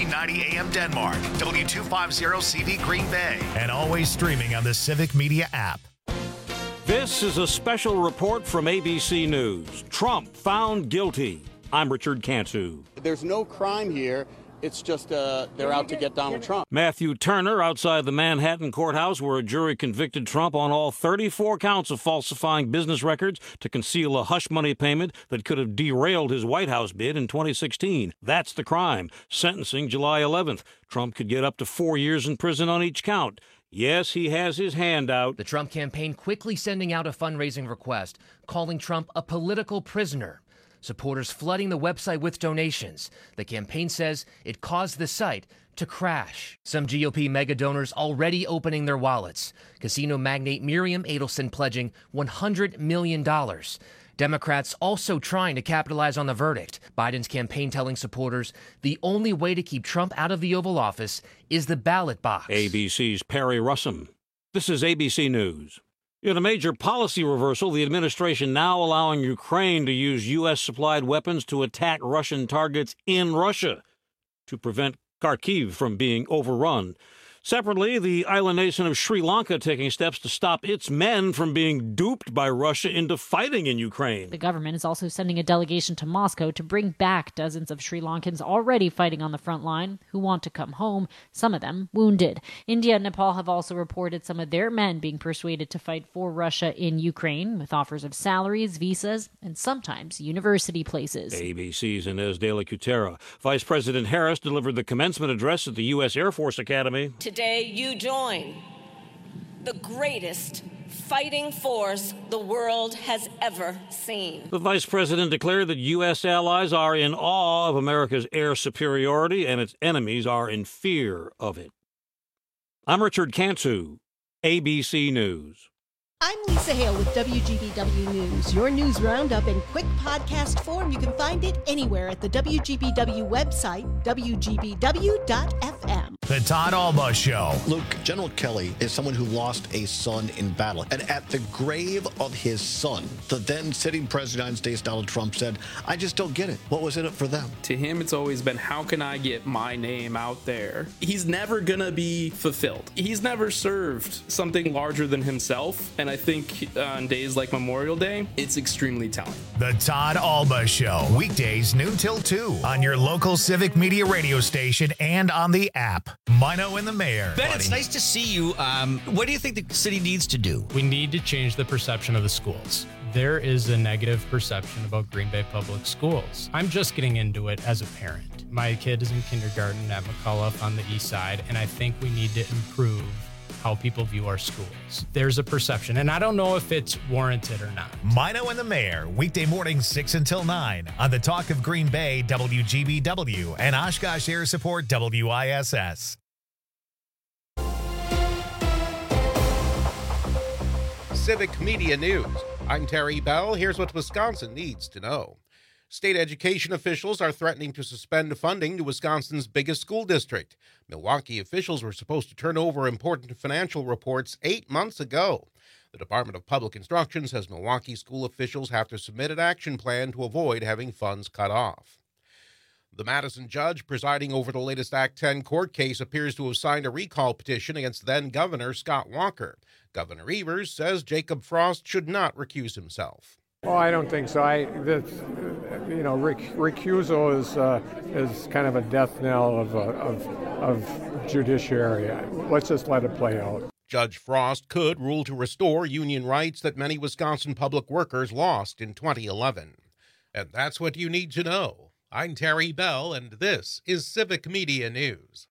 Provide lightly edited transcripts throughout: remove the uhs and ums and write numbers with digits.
1490 AM Denmark, W250CV Green Bay, and always streaming on the Civic Media app. This is a special report from ABC News. Trump found guilty. I'm Richard Cantu. There's no crime here. It's just they're out to get Donald Trump. Matthew Turner outside the Manhattan courthouse where a jury convicted Trump on all 34 counts of falsifying business records to conceal a hush money payment that could have derailed his White House bid in 2016. That's the crime. Sentencing July 11th. Trump could get up to 4 years in prison on each count. Yes, he has his hand out. The Trump campaign quickly sending out a fundraising request, calling Trump a political prisoner. Supporters flooding the website with donations. The campaign says it caused the site to crash. Some GOP mega donors already opening their wallets. Casino magnate Miriam Adelson pledging $100 million. Democrats also trying to capitalize on the verdict. Biden's campaign telling supporters the only way to keep Trump out of the Oval Office is the ballot box. ABC's Perry Russum. This is ABC News. In a major policy reversal, the administration now allowing Ukraine to use U.S.-supplied weapons to attack Russian targets in Russia to prevent Kharkiv from being overrun. Separately, the island nation of Sri Lanka taking steps to stop its men from being duped by Russia into fighting in Ukraine. The government is also sending a delegation to Moscow to bring back dozens of Sri Lankans already fighting on the front line who want to come home, some of them wounded. India and Nepal have also reported some of their men being persuaded to fight for Russia in Ukraine with offers of salaries, visas, and sometimes university places. ABC's Inez de la Cutera. Vice President Harris delivered the commencement address at the U.S. Air Force Academy. Today, you join the greatest fighting force the world has ever seen. The vice president declared that U.S. allies are in awe of America's air superiority and its enemies are in fear of it. I'm Richard Cantu, ABC News. I'm Lisa Hale with WGBW News. Your news roundup in quick podcast form. You can find it anywhere at the WGBW website, WGBW.fm. The Todd Alba Show. Luke, General Kelly is someone who lost a son in battle. And at the grave of his son, the then sitting president of the United States, Donald Trump, said, I just don't get it. What was in it for them? To him, it's always been, how can I get my name out there? He's never going to be fulfilled. He's never served something larger than himself. And I think on days like Memorial Day, it's extremely telling. The Todd Alba Show. Weekdays noon till 2 on your local Civic Media radio station and on the app. Mino and the Mayor. Ben, it's nice to see you. What do you think the city needs to do? We need to change the perception of the schools. There is a negative perception about Green Bay Public Schools. I'm just getting into it as a parent. My kid is in kindergarten at McCullough on the east side, and I think we need to improve how people view our schools. There's a perception, and I don't know if it's warranted or not. Mino and the Mayor, weekday mornings 6 until 9 on the Talk of Green Bay, WGBW, and Oshkosh Air Support, WISS. Civic Media News. I'm Terry Bell. Here's what Wisconsin needs to know. State education officials are threatening to suspend funding to Wisconsin's biggest school district. Milwaukee officials were supposed to turn over important financial reports 8 months ago. The Department of Public Instruction says Milwaukee school officials have to submit an action plan to avoid having funds cut off. The Madison judge presiding over the latest Act 10 court case appears to have signed a recall petition against then-Governor Scott Walker. Governor Evers says Jacob Frost should not recuse himself. Oh, I don't think so. Recusal is kind of a death knell of judiciary. Let's just let it play out. Judge Frost could rule to restore union rights that many Wisconsin public workers lost in 2011. And that's what you need to know. I'm Terry Bell, and this is Civic Media News.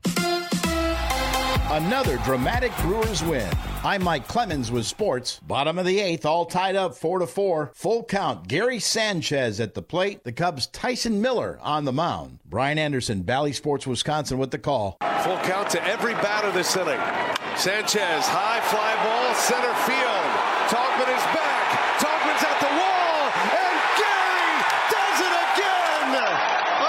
Another dramatic Brewers win. I'm Mike Clemens with sports. Bottom of the 8th, all tied up 4-4. Full count. Gary Sanchez at the plate. The Cubs' Tyson Miller on the mound. Brian Anderson, Bally Sports Wisconsin with the call. Full count to every batter this inning. Sanchez, high fly ball, center field. Tauchman is back. Tauchman's at the wall, and Gary does it again.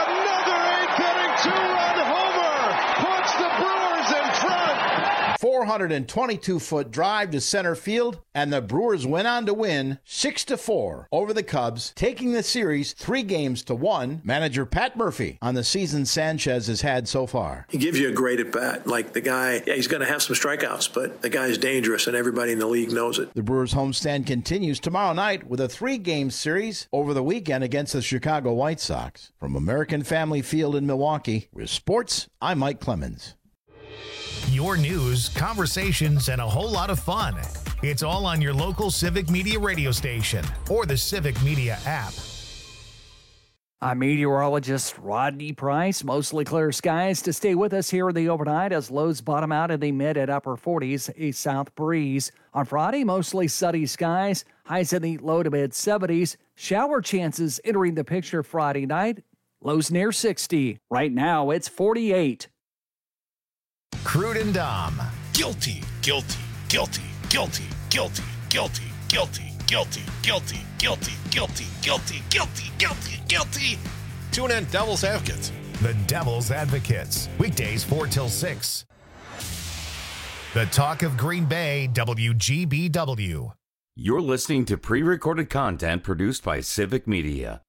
Another 8th inning 2-run homer puts the Brewers in front. 422-foot drive to center field, and the Brewers went on to win 6-4 over the Cubs, taking the series 3-1. Manager Pat Murphy on the season Sanchez has had so far. He gives you a great at-bat. Like the guy, he's going to have some strikeouts, but the guy's dangerous, and everybody in the league knows it. The Brewers homestand continues tomorrow night with a 3-game series over the weekend against the Chicago White Sox. From American Family Field in Milwaukee, with sports, I'm Mike Clemens. Your news, conversations, and a whole lot of fun. It's all on your local Civic Media radio station or the Civic Media app. I'm meteorologist Rodney Price. Mostly clear skies to stay with us here in the overnight as lows bottom out in the mid and upper 40s, a south breeze. On Friday, mostly sunny skies, highs in the low to mid 70s. Shower chances entering the picture Friday night, lows near 60. Right now, it's 48. Crude and Dom. Guilty, guilty, guilty, guilty, guilty, guilty, guilty, guilty, guilty, guilty, guilty, guilty, guilty, guilty, guilty. Tune in Devil's Advocates. The Devil's Advocates. Weekdays 4 till 6. The Talk of Green Bay, WGBW. You're listening to pre-recorded content produced by Civic Media.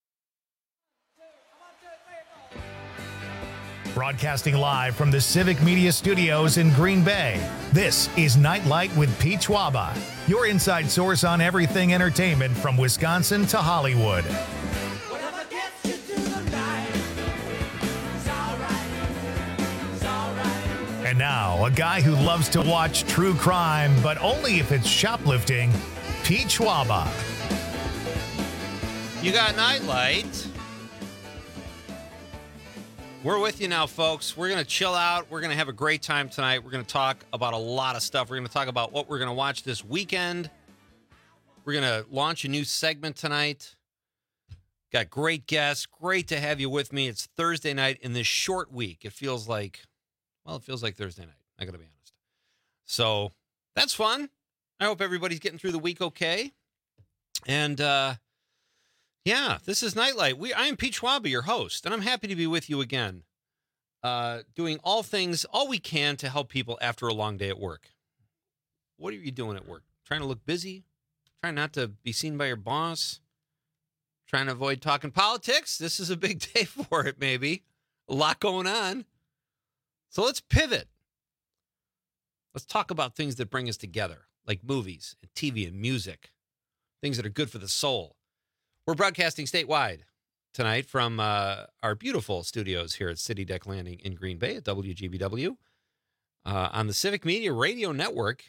Broadcasting live from the Civic Media Studios in Green Bay, this is Nightlight with Pete Schwaba, your inside source on everything entertainment from Wisconsin to Hollywood. And now, a guy who loves to watch true crime, but only if it's shoplifting, Pete Schwaba. You got Nightlight. We're with you now, folks. We're going to chill out. We're going to have a great time tonight. We're going to talk about a lot of stuff. We're going to talk about what we're going to watch this weekend. We're going to launch a new segment tonight. Got great guests. Great to have you with me. It's Thursday night in this short week. It feels like Thursday night. I got to be honest. So that's fun. I hope everybody's getting through the week okay. And, yeah, this is Nightlight. I am Pete Schwaba, your host, and I'm happy to be with you again, doing all we can to help people after a long day at work. What are you doing at work? Trying to look busy? Trying not to be seen by your boss? Trying to avoid talking politics? This is a big day for it, maybe. A lot going on. So let's pivot. Let's talk about things that bring us together, like movies and TV and music, things that are good for the soul. We're broadcasting statewide tonight from our beautiful studios here at City Deck Landing in Green Bay at WGBW. On the Civic Media Radio Network,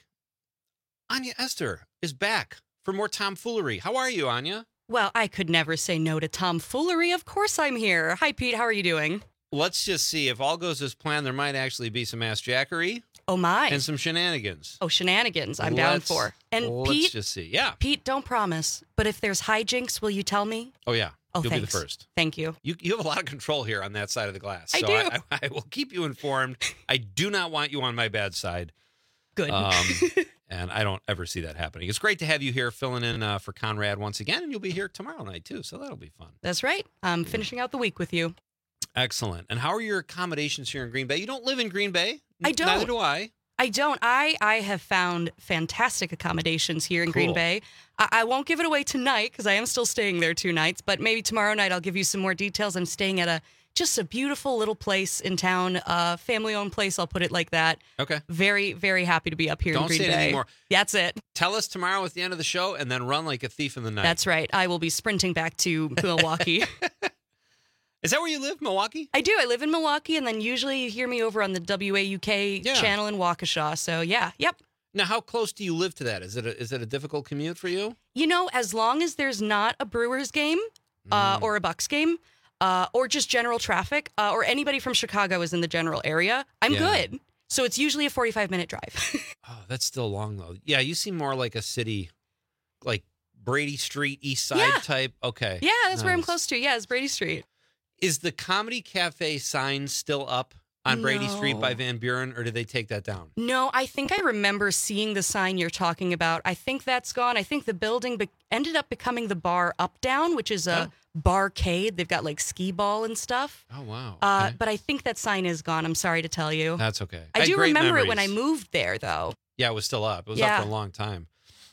Anya Esther is back for more tomfoolery. How are you, Anya? Well, I could never say no to tomfoolery. Of course I'm here. Hi, Pete. How are you doing? Let's just see. If all goes as planned, there might actually be some ass-jackery. Oh, my. And some shenanigans. Oh, shenanigans. I'm down for. And let's Pete, just see. Yeah. Pete, don't promise. But if there's hijinks, will you tell me? Oh, yeah. Oh, You'll thanks. be the first. Thank you. You have a lot of control here on that side of the glass. I So do. I will keep you informed. I do not want you on my bad side. Good. And I don't ever see that happening. It's great to have you here filling in for Conrad once again. And you'll be here tomorrow night, too. So that'll be fun. That's right. I'm finishing out the week with you. Excellent. And how are your accommodations here in Green Bay? You don't live in Green Bay. I don't. Neither do I. I don't. I have found fantastic accommodations here in Green Cool. Bay. I won't give it away tonight because I am still staying there 2 nights, but maybe tomorrow night I'll give you some more details. I'm staying at just a beautiful little place in town, family-owned place, I'll put it like that. Okay. Very, very happy to be up here in Don't Green say Bay. it anymore. That's it. Tell us tomorrow at the end of the show and then run like a thief in the night. That's right. I will be sprinting back to Milwaukee. Is that where you live, Milwaukee? I do. I live in Milwaukee, and then usually you hear me over on the WAUK channel in Waukesha. So, yeah. Yep. Now, how close do you live to that? Is it a difficult commute for you? You know, as long as there's not a Brewers game or a Bucks game or just general traffic or anybody from Chicago is in the general area, I'm good. So it's usually a 45-minute drive. Oh, that's still long, though. Yeah, you seem more like a city, like Brady Street, East Side type. Okay. Yeah, that's where I'm Nice. close to. Yeah, it's Brady Street. Is the Comedy Cafe sign still up on Brady Street by Van Buren, or did they take that down? No, I think I remember seeing the sign you're talking about. I think that's gone. I think the building ended up becoming the bar Up Down, which is a barcade. They've got like skee ball and stuff. Oh, wow. Okay. But I think that sign is gone. I'm sorry to tell you. That's okay. I had do great remember it when I memories. moved there, though. Yeah, it was still up. It was up for a long time.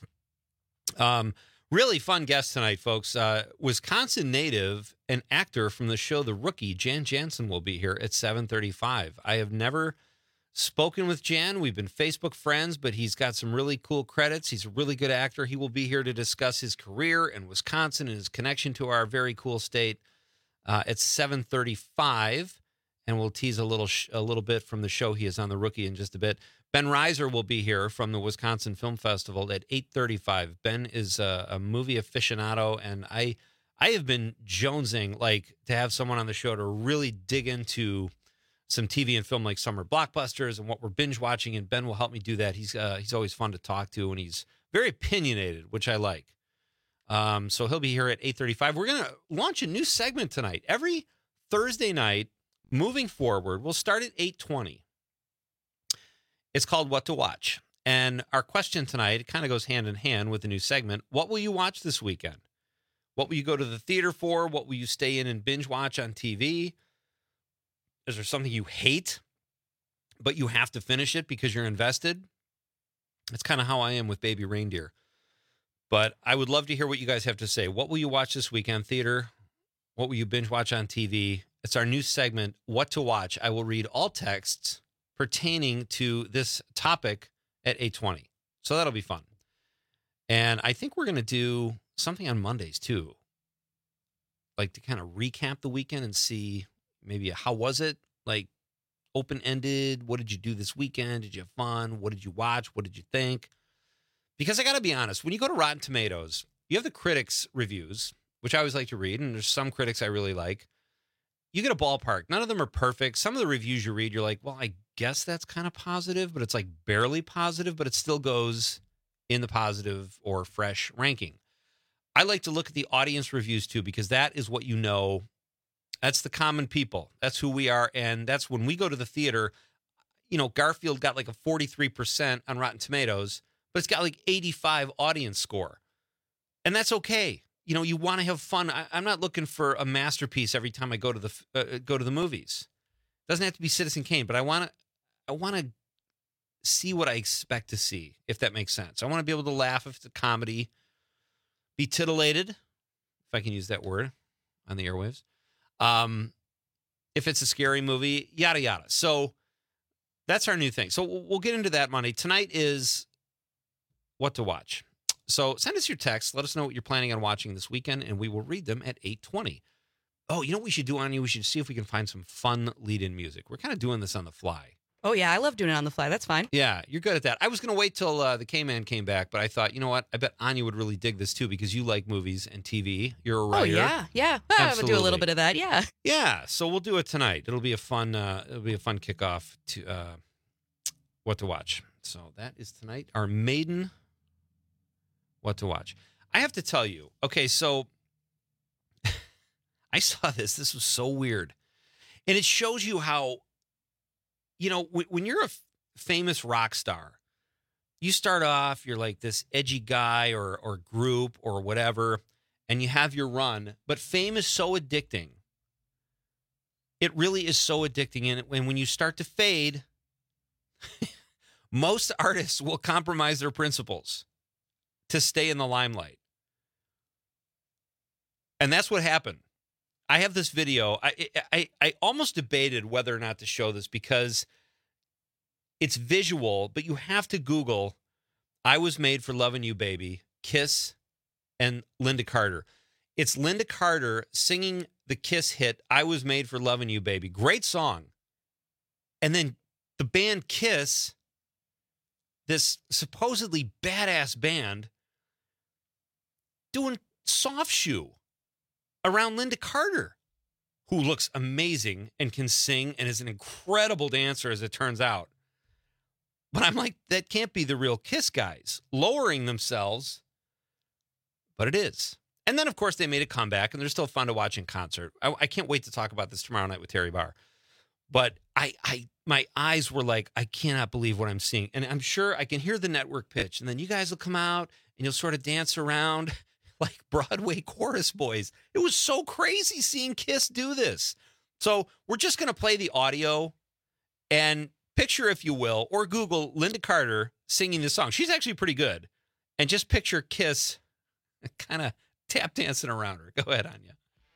Really fun guest tonight, folks. Wisconsin native and actor from the show The Rookie, Jan Jansen, will be here at 7:35. I have never spoken with Jan. We've been Facebook friends, but he's got some really cool credits. He's a really good actor. He will be here to discuss his career in Wisconsin and his connection to our very cool state at 7:35. And we'll tease a little bit from the show he is on The Rookie in just a bit. Ben Reiser will be here from the Wisconsin Film Festival at 8:35. Ben is a movie aficionado, and I have been jonesing to have someone on the show to really dig into some TV and film like summer blockbusters and what we're binge watching, and Ben will help me do that. He's always fun to talk to, and he's very opinionated, which I like. So he'll be here at 8:35. We're going to launch a new segment tonight. Every Thursday night, moving forward, we'll start at 8:20. It's called What to Watch. And our question tonight, it kind of goes hand in hand with the new segment. What will you watch this weekend? What will you go to the theater for? What will you stay in and binge watch on TV? Is there something you hate, but you have to finish it because you're invested? That's kind of how I am with Baby Reindeer. But I would love to hear what you guys have to say. What will you watch this weekend? Theater? What will you binge watch on TV? It's our new segment, What to Watch. I will read all texts pertaining to this topic at 8:20. So that'll be fun. And I think we're going to do something on Mondays too. Like to kind of recap the weekend and see maybe how was it? Like open-ended. What did you do this weekend? Did you have fun? What did you watch? What did you think? Because I got to be honest, when you go to Rotten Tomatoes, you have the critics' reviews, which I always like to read. And there's some critics I really like. You get a ballpark. None of them are perfect. Some of the reviews you read, you're like, well, I guess that's kind of positive, but it's like barely positive, but it still goes in the positive or fresh ranking. I like to look at the audience reviews too, because that is what you know. That's the common people. That's who we are. And that's when we go to the theater. You know, Garfield got like a 43% on Rotten Tomatoes, but it's got like 85 audience score. And that's okay. You know, you want to have fun. I'm not looking for a masterpiece every time I go to the movies. It doesn't have to be Citizen Kane, but I want to see what I expect to see, if that makes sense. I want to be able to laugh if it's a comedy, be titillated, if I can use that word on the airwaves. If it's a scary movie, yada yada. So that's our new thing. So we'll get into that Monday. Tonight is What to Watch. So send us your text. Let us know what you're planning on watching this weekend, and we will read them at 8:20. Oh, you know what we should do, Anya? We should see if we can find some fun lead-in music. We're kind of doing this on the fly. Oh, yeah. I love doing it on the fly. That's fine. Yeah, you're good at that. I was going to wait till the K-Man came back, but I thought, you know what? I bet Anya would really dig this, too, because you like movies and TV. You're a writer. Oh, yeah. Yeah. I would do a little bit of that. Yeah. Yeah. So we'll do it tonight. It'll be a fun kickoff to What to Watch. So that is tonight. Our maiden What to Watch. I have to tell you, okay, so I saw this. This was so weird. And it shows you how, you know, when you're a famous rock star, you start off, you're like this edgy guy or group or whatever, and you have your run. But fame is so addicting. It really is so addicting. And when you start to fade, most artists will compromise their principles to stay in the limelight. And that's what happened. I have this video. I almost debated whether or not to show this because it's visual, but you have to Google I Was Made for Loving You, Baby, Kiss, and Linda Carter. It's Linda Carter singing the Kiss hit, I Was Made for Loving You, Baby. Great song. And then the band Kiss, this supposedly badass band, doing Soft Shoe around Linda Carter, who looks amazing and can sing and is an incredible dancer, as it turns out. But I'm like, that can't be the real Kiss guys, lowering themselves. But it is. And then, of course, they made a comeback, and they're still fun to watch in concert. I can't wait to talk about this tomorrow night with Terry Barr. But my eyes were like, I cannot believe what I'm seeing. And I'm sure I can hear the network pitch. And then you guys will come out, and you'll sort of dance around like Broadway chorus boys. It was so crazy seeing Kiss do this. So we're just going to play the audio and picture, if you will, or Google Linda Carter singing this song. She's actually pretty good. And just picture Kiss kind of tap dancing around her. Go ahead, Anya.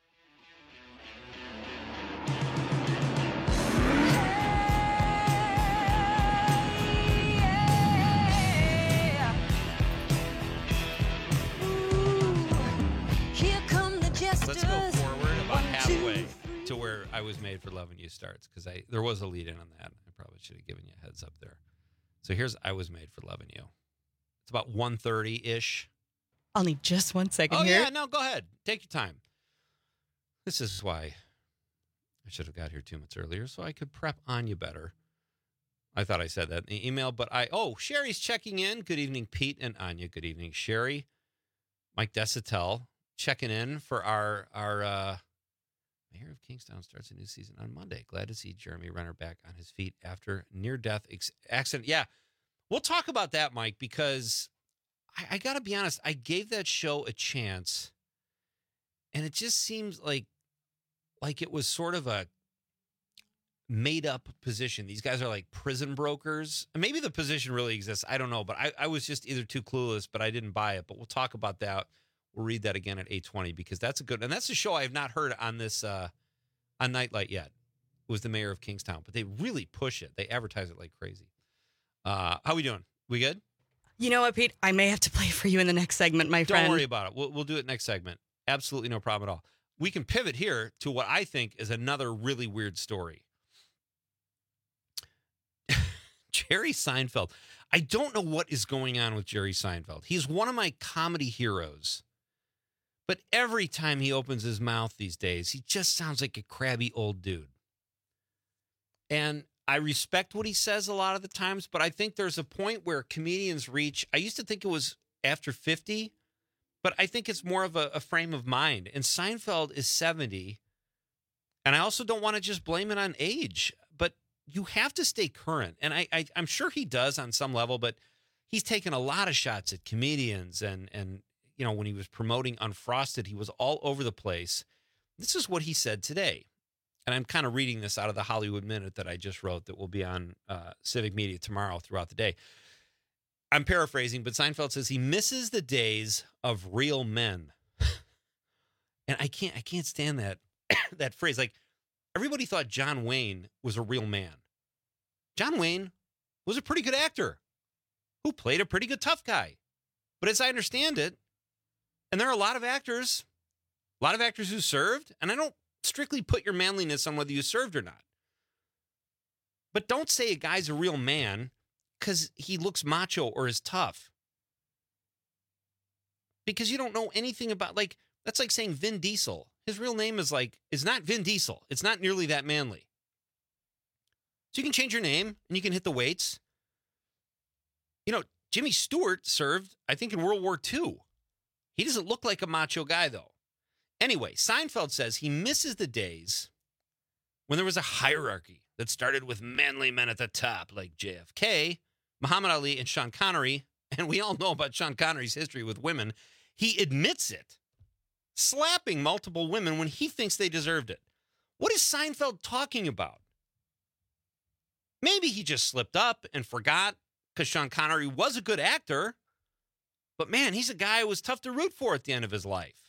Let's go forward about halfway to where I Was Made for Loving You starts, because there was a lead in on that. I probably should have given you a heads up there. So here's I Was Made for Loving You. It's about 1:30-ish. I'll need just 1 second here. Oh, yeah, no, go ahead. Take your time. This is why I should have got here 2 minutes earlier so I could prep Anya better. I thought I said that in the email, but Sherry's checking in. Good evening, Pete and Anya. Good evening, Sherry. Mike Desitel checking in for our Mayor of Kingstown starts a new season on Monday. Glad to see Jeremy Renner back on his feet after near-death accident. Yeah, we'll talk about that, Mike, because I got to be honest. I gave that show a chance, and it just seems like it was sort of a made-up position. These guys are like prison brokers. Maybe the position really exists. I don't know, but I was just either too clueless, but I didn't buy it. But we'll talk about that. We'll read that again at 8:20 because that's that's a show I have not heard on this on Nightlight yet. It was the Mayor of Kingstown, but they really push it. They advertise it like crazy. How we doing? We good? You know what, Pete? I may have to play for you in the next segment, my friend. Don't worry about it. We'll do it next segment. Absolutely no problem at all. We can pivot here to what I think is another really weird story. Jerry Seinfeld. I don't know what is going on with Jerry Seinfeld. He's one of my comedy heroes. But every time he opens his mouth these days, he just sounds like a crabby old dude. And I respect what he says a lot of the times, but I think there's a point where comedians reach, I used to think it was after 50, but I think it's more of a frame of mind. And Seinfeld is 70. And I also don't want to just blame it on age, but you have to stay current. And I'm sure he does on some level, but he's taken a lot of shots at comedians and you know, when he was promoting Unfrosted, he was all over the place. This is what he said today. And I'm kind of reading this out of the Hollywood Minute that I just wrote that will be on Civic Media tomorrow throughout the day. I'm paraphrasing, but Seinfeld says he misses the days of real men. And I can't stand that that phrase. Like, everybody thought John Wayne was a real man. John Wayne was a pretty good actor who played a pretty good tough guy. But as I understand it, and there are a lot of actors who served, and I don't strictly put your manliness on whether you served or not. But don't say a guy's a real man because he looks macho or is tough. Because you don't know anything about, like, that's like saying Vin Diesel. His real name is not Vin Diesel. It's not nearly that manly. So you can change your name and you can hit the weights. You know, Jimmy Stewart served, I think, in World War II. He doesn't look like a macho guy, though. Anyway, Seinfeld says he misses the days when there was a hierarchy that started with manly men at the top, like JFK, Muhammad Ali, and Sean Connery. And we all know about Sean Connery's history with women. He admits it, slapping multiple women when he thinks they deserved it. What is Seinfeld talking about? Maybe he just slipped up and forgot because Sean Connery was a good actor. But man, he's a guy who was tough to root for at the end of his life.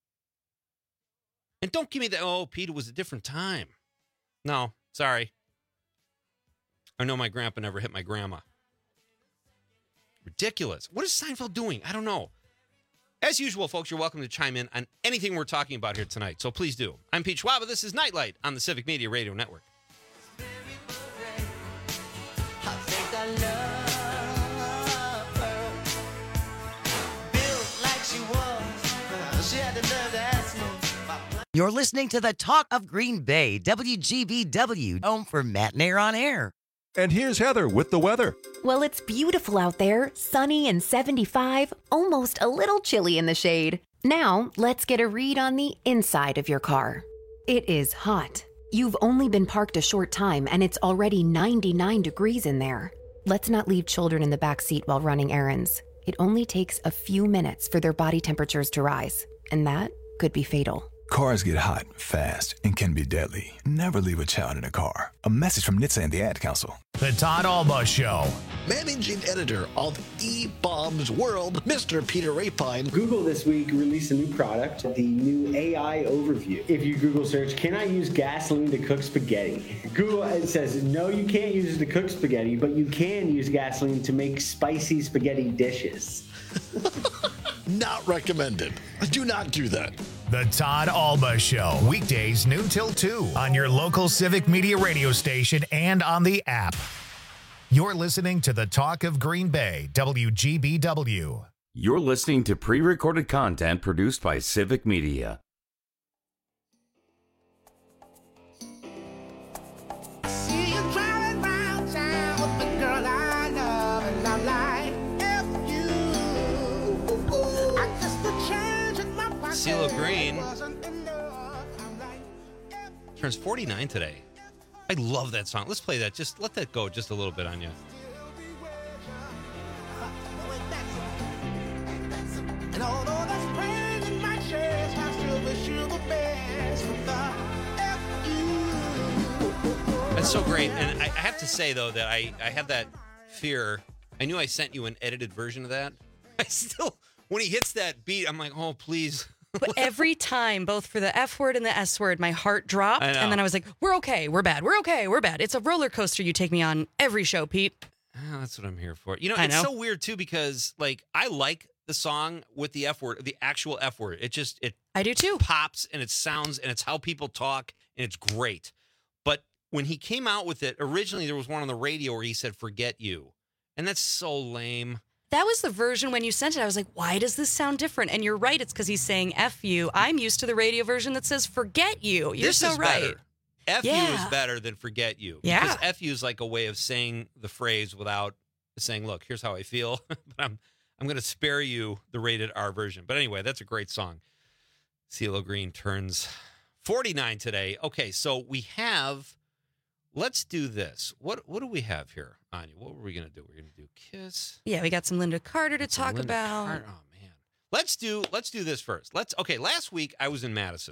And don't give me the, Pete, it was a different time. No, sorry. I know my grandpa never hit my grandma. Ridiculous. What is Seinfeld doing? I don't know. As usual, folks, you're welcome to chime in on anything we're talking about here tonight. So please do. I'm Pete Schwaba. This is Nightlight on the Civic Media Radio Network. You're listening to the Talk of Green Bay, WGBW, home for Matt and Air on Air. And here's Heather with the weather. Well, it's beautiful out there, sunny and 75, almost a little chilly in the shade. Now, let's get a read on the inside of your car. It is hot. You've only been parked a short time and it's already 99 degrees in there. Let's not leave children in the back seat while running errands. It only takes a few minutes for their body temperatures to rise, and that could be fatal. Cars get hot, fast, and can be deadly. Never leave a child in a car. A message from NHTSA and the Ad Council. The Todd Alba Show. Managing editor of eBaum's World, Mr. Peter Rapine. Google this week released a new product, the new AI Overview. If you Google search, can I use gasoline to cook spaghetti? Google says, no, you can't use it to cook spaghetti, but you can use gasoline to make spicy spaghetti dishes. Not recommended. Do not do that. The Todd Alba Show. Weekdays noon till 2 on your local Civic Media radio station and on the app. You're listening to the Talk of Green Bay, WGBW. You're listening to pre-recorded content produced by Civic Media. CeeLo Green turns 49 today. I love that song. Let's play that. Just let that go just a little bit on you. That's so great. And I have to say, though, that I had that fear. I knew I sent you an edited version of that. I still, when he hits that beat, I'm like, oh, please. But every time, both for the F word and the S word, my heart dropped. And then I was like, we're okay, we're bad, we're okay, we're bad. It's a roller coaster you take me on every show, Pete. Oh, that's what I'm here for. You know, it's so weird, too, because, like, I like the song with the F word, the actual F word. I do, too. Pops, and it sounds, and it's how people talk, and it's great. But when he came out with it, originally there was one on the radio where he said, forget you. And that's so lame. That was the version when you sent it. I was like, why does this sound different? And you're right. It's because he's saying F you. I'm used to the radio version that says forget you. You're so right. Better. F you is better than forget you. Yeah. Because F you is like a way of saying the phrase without saying, look, here's how I feel. But I'm going to spare you the rated R version. But anyway, that's a great song. CeeLo Green turns 49 today. Okay, so we have, let's do this. What do we have here, Anya? What were we going to do? We're going to do Kiss. Yeah, we got some Linda Carter to talk about. Oh, man. Let's do this first. Last week I was in Madison.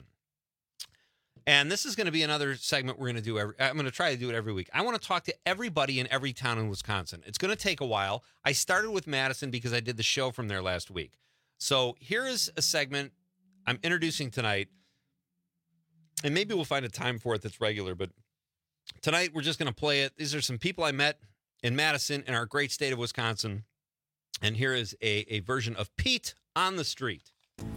And this is going to be another segment we're going to do. I'm going to try to do it every week. I want to talk to everybody in every town in Wisconsin. It's going to take a while. I started with Madison because I did the show from there last week. So here is a segment I'm introducing tonight. And maybe we'll find a time for it that's regular. But tonight we're just going to play it. These are some people I met in Madison in our great state of Wisconsin. And here is a version of Pete on the Street.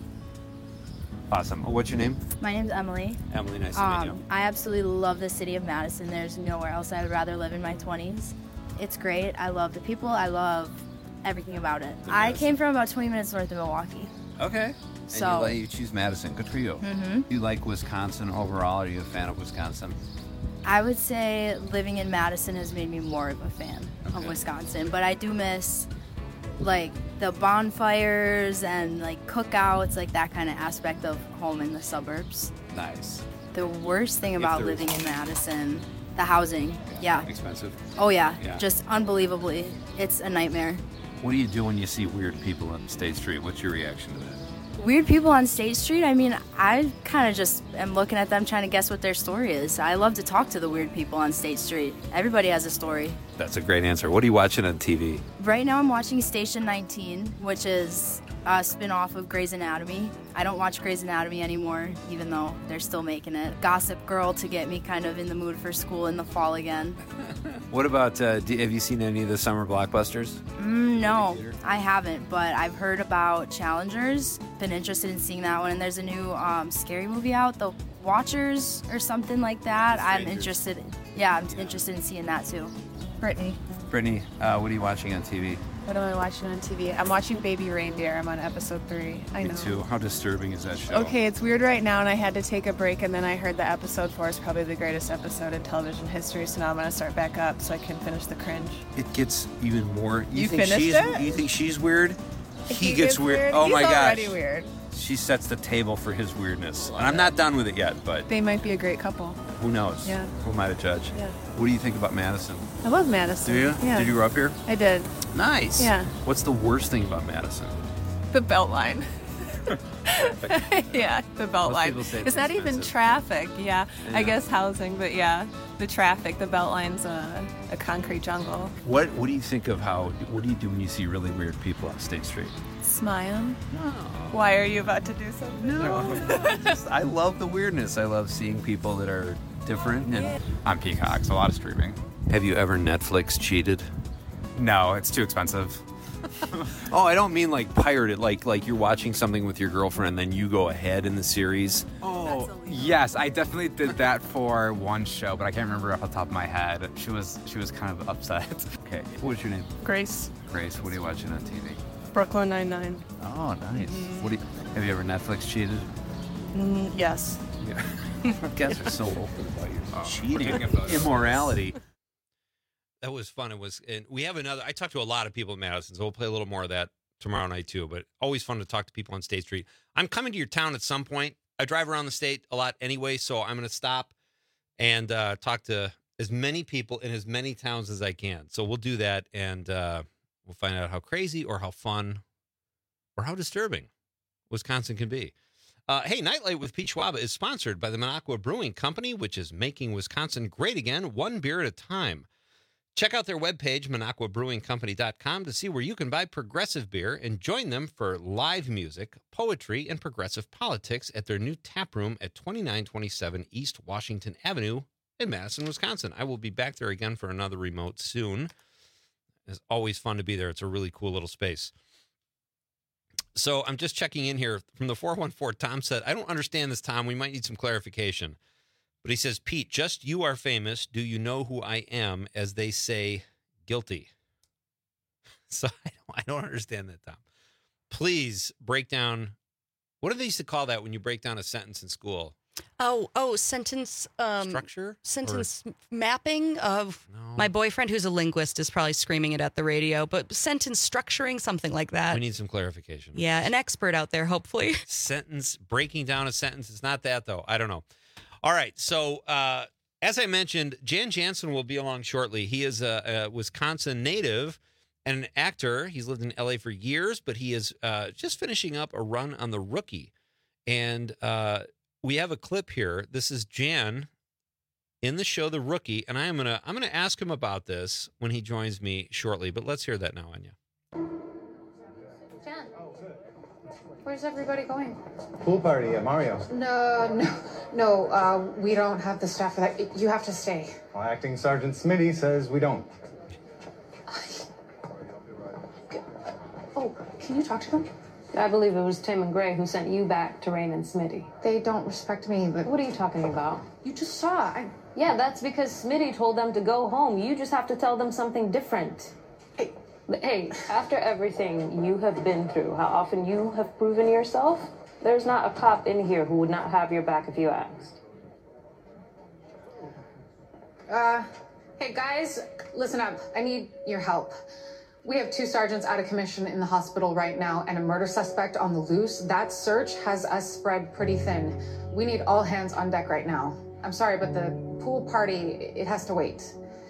Awesome. What's your name? My name's Emily. Emily, nice to meet you. I absolutely love the city of Madison. There's nowhere else I would rather live in my 20s. It's great. I love the people. I love everything about it. I came from about 20 minutes north of Milwaukee. Okay. So and you choose Madison. Good for you. Mm-hmm. Do you like Wisconsin overall? Are you a fan of Wisconsin? I would say living in Madison has made me more of a fan of Wisconsin, but I do miss like the bonfires and like cookouts, like that kind of aspect of home in the suburbs. Nice. The worst thing about living in Madison, the housing. Yeah. Expensive? Oh yeah. Just unbelievably. It's a nightmare. What do you do when you see weird people on State Street? What's your reaction to that? Weird people on State Street, I mean, I kind of just am looking at them trying to guess what their story is. I love to talk to the weird people on State Street. Everybody has a story. That's a great answer. What are you watching on TV? Right now I'm watching Station 19, which is a spin-off of Grey's Anatomy. I don't watch Grey's Anatomy anymore, even though they're still making it. Gossip Girl to get me kind of in the mood for school in the fall again. What about, have you seen any of the summer blockbusters? No, I haven't, but I've heard about Challengers. Been interested in seeing that one, and there's a new scary movie out, The Watchers or something like that. I'm interested in seeing that too. Brittany, what are you watching on TV? what am I watching on TV? I'm watching Baby Reindeer. I'm on episode 3. I know. Me too. How disturbing is that show? Okay, it's weird right now, and I had to take a break, and then I heard that episode 4 is probably the greatest episode in television history, so now I'm going to start back up so I can finish the cringe. It gets even more... You finished it? You think she's weird? He gets weird. Oh my gosh. He's already weird. She sets the table for his weirdness. And I'm not done with it yet, but... They might be a great couple. Who knows? Yeah. Who am I to judge? Yeah. What do you think about Madison? I love Madison. Do you? Yeah. Did you grow up here? I did. Nice. Yeah. What's the worst thing about Madison? The Beltline. Yeah, the Beltline. people say It's it's not even expensive. traffic. Yeah. Yeah. I guess housing, but yeah, the traffic. The Beltline's a concrete jungle. What do you think of what do you do when you see really weird people on State Street? Smile. No. Why are you about to do something? No. I love the weirdness. I love seeing people that are different. And On Peacock, so a lot of streaming. have you ever Netflix cheated? No, it's too expensive. Oh, I don't mean like pirated, like you're watching something with your girlfriend, then you go ahead in the series. Oh, yes, I definitely did that for one show, but I can't remember off the top of my head. She was kind of upset. Okay, what's your name? Grace. Grace. What are you watching on TV? Brooklyn Nine-Nine. Oh, nice. Have you ever Netflix cheated? Yes. Yeah. You guys are so open about your cheating, photos. immorality. That was fun. And we have another. I talked to a lot of people in Madison, so we'll play a little more of that tomorrow night too. But always fun to talk to people on State Street. I'm coming to your town at some point. I drive around the state a lot anyway, so I'm going to stop and talk to as many people in as many towns as I can. So we'll do that, and we'll find out how crazy or how fun or how disturbing Wisconsin can be. Hey, Nightlight with Pete Schwab is sponsored by the Minocqua Brewing Company, which is making Wisconsin great again, one beer at a time. Check out their webpage, MinocquaBrewingCompany.com, to see where you can buy progressive beer and join them for live music, poetry, and progressive politics at their new tap room at 2927 East Washington Avenue in Madison, Wisconsin. I will be back there again for another remote soon. It's always fun to be there. It's a really cool little space. So I'm just checking in here from the 414. Tom said, I don't understand this, Tom. We might need some clarification. But he says, Pete, just you are famous. Do you know who I am? As they say, guilty. So I don't understand that, Tom. Please break down. What do they used to call that when you break down a sentence in school? Oh, sentence structure? Sentence mapping of my boyfriend, who's a linguist, is probably screaming it at the radio, but sentence structuring, something like that. We need some clarification. Yeah, an expert out there, hopefully. Sentence, breaking down a sentence. It's not that, though. I don't know. All right. So, as I mentioned, Jan Jansen will be along shortly. He is a Wisconsin native and an actor. He's lived in L.A. for years, but he is just finishing up a run on The Rookie. And we have a clip here. This is Jan in the show The Rookie, and I'm gonna ask him about this when he joins me shortly. But let's hear that now, Anya. Jan, where's everybody going? Pool party at Mario's. No, we don't have the staff for that. You have to stay. Well, Acting Sergeant Smitty says we don't. Oh, can you talk to them? I believe it was Tim and Gray who sent you back to Rain and Smitty. They don't respect me, but... What are you talking about? You just saw. Yeah, that's because Smitty told them to go home. You just have to tell them something different. Hey, after everything you have been through, how often you have proven yourself, there's not a cop in here who would not have your back if you asked. Hey guys, listen up. I need your help. We have 2 sergeants out of commission in the hospital right now and a murder suspect on the loose. That search has us spread pretty thin. We need all hands on deck right now. I'm sorry, but the pool party, it has to wait.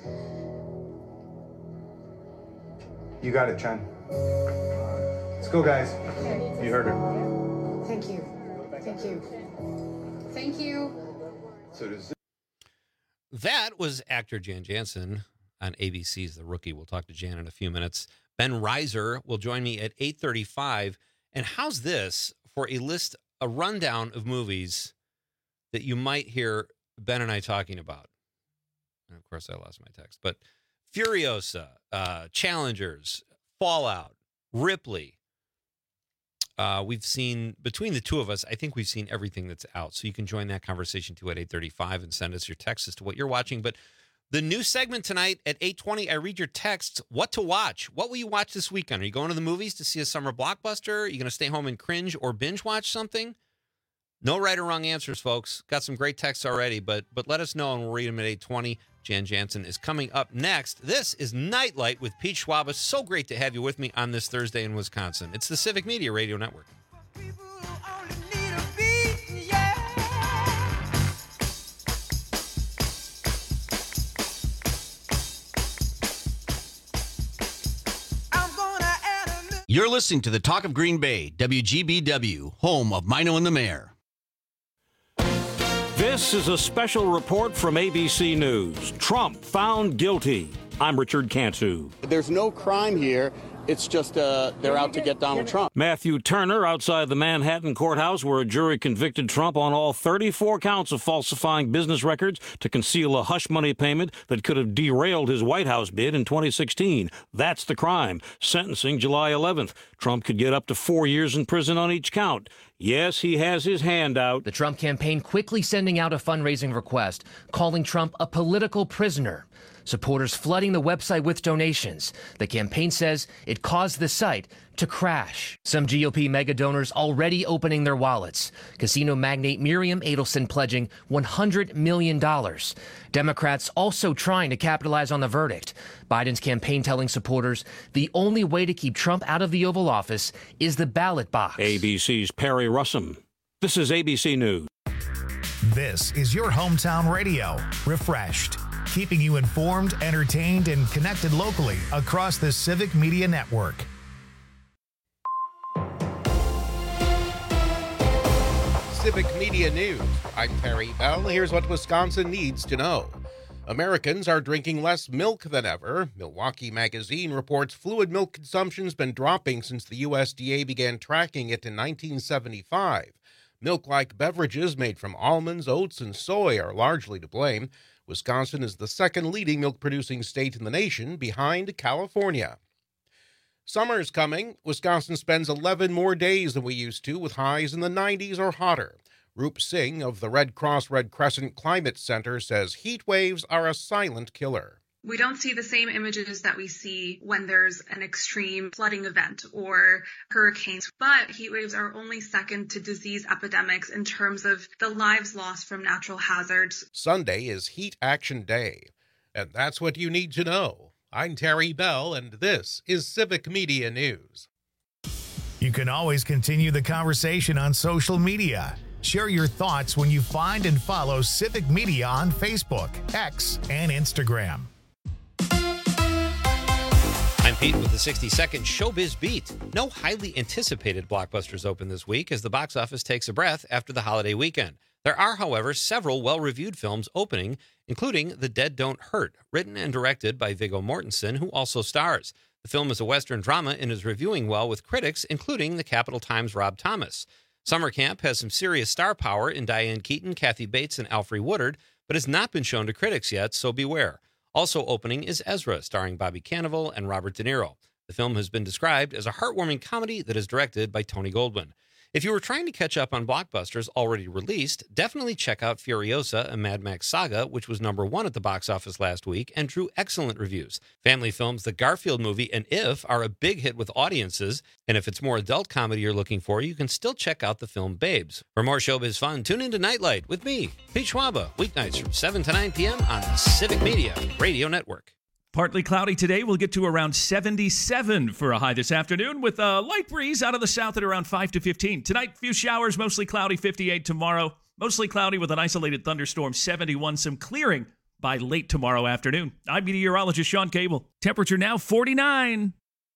You got it, Chen. Let's go, guys. You heard her. Thank you. Thank you. Thank you. So does That was actor Jan Jansen on ABC's The Rookie. We'll talk to Jan in a few minutes. Ben Reiser will join me at 8:35. And how's this for a rundown of movies that you might hear Ben and I talking about? And of course, I lost my text. But Furiosa, Challengers, Fallout, Ripley. We've seen, between the two of us, I think we've seen everything that's out. So you can join that conversation too at 8:35 and send us your text as to what you're watching. But the new segment tonight at 8:20, I read your texts. What to watch? What will you watch this weekend? Are you going to the movies to see a summer blockbuster? Are you going to stay home and cringe or binge watch something? No right or wrong answers, folks. Got some great texts already, but let us know and we'll read them at 8:20. Jan Jansen is coming up next. This is Nightlight with Pete Schwab. It's so great to have you with me on this Thursday in Wisconsin. It's the Civic Media Radio Network. You're listening to the Talk of Green Bay, WGBW, home of Mino and the Mayor. This is a special report from ABC News. Trump found guilty. I'm Richard Cantu. There's no crime here. It's just they're out to get Donald Trump. Matthew Turner outside the Manhattan courthouse where a jury convicted Trump on all 34 counts of falsifying business records to conceal a hush money payment that could have derailed his White House bid in 2016. That's the crime. Sentencing July 11th. Trump could get up to 4 years in prison on each count. Yes, he has his hand out. The Trump campaign quickly sending out a fundraising request, calling Trump a political prisoner. Supporters flooding the website with donations. The campaign says it caused the site to crash. Some GOP mega donors already opening their wallets. Casino magnate Miriam Adelson pledging $100 million. Democrats also trying to capitalize on the verdict. Biden's campaign telling supporters the only way to keep Trump out of the Oval Office is the ballot box. ABC's Perry Russum. This is ABC News. This is your hometown radio, refreshed, keeping you informed, entertained, and connected locally across the Civic Media Network. Civic Media News. I'm Terry Bell. Here's what Wisconsin needs to know. Americans are drinking less milk than ever. Milwaukee Magazine reports fluid milk consumption's been dropping since the USDA began tracking it in 1975. Milk-like beverages made from almonds, oats, and soy are largely to blame. Wisconsin is the second leading milk-producing state in the nation, behind California. Summer's coming. Wisconsin spends 11 more days than we used to, with highs in the 90s or hotter. Roop Singh of the Red Cross Red Crescent Climate Center says heat waves are a silent killer. We don't see the same images that we see when there's an extreme flooding event or hurricanes, but heat waves are only second to disease epidemics in terms of the lives lost from natural hazards. Sunday is Heat Action Day, and that's what you need to know. I'm Terry Bell, and this is Civic Media News. You can always continue the conversation on social media. Share your thoughts when you find and follow Civic Media on Facebook, X, and Instagram. I'm Pete with the 60-second Showbiz Beat. No highly anticipated blockbusters open this week as the box office takes a breath after the holiday weekend. There are, however, several well-reviewed films opening, including The Dead Don't Hurt, written and directed by Viggo Mortensen, who also stars. The film is a Western drama and is reviewing well with critics, including the Capital Times' Rob Thomas. Summer Camp has some serious star power in Diane Keaton, Kathy Bates, and Alfre Woodard, but has not been shown to critics yet, so beware. Also opening is Ezra, starring Bobby Cannavale and Robert De Niro. The film has been described as a heartwarming comedy that is directed by Tony Goldwyn. If you were trying to catch up on blockbusters already released, definitely check out Furiosa, a Mad Max saga, which was #1 at the box office last week and drew excellent reviews. Family films The Garfield Movie and If are a big hit with audiences, and if it's more adult comedy you're looking for, you can still check out the film Babes. For more showbiz fun, tune into Nightlight with me, Pete Schwaba, weeknights from 7 to 9 p.m. on the Civic Media Radio Network. Partly cloudy today. We'll get to around 77 for a high this afternoon with a light breeze out of the south at around 5 to 15. Tonight, few showers, mostly cloudy, 58 tomorrow. Mostly cloudy with an isolated thunderstorm, 71. Some clearing by late tomorrow afternoon. I'm meteorologist Sean Cable. Temperature now 49.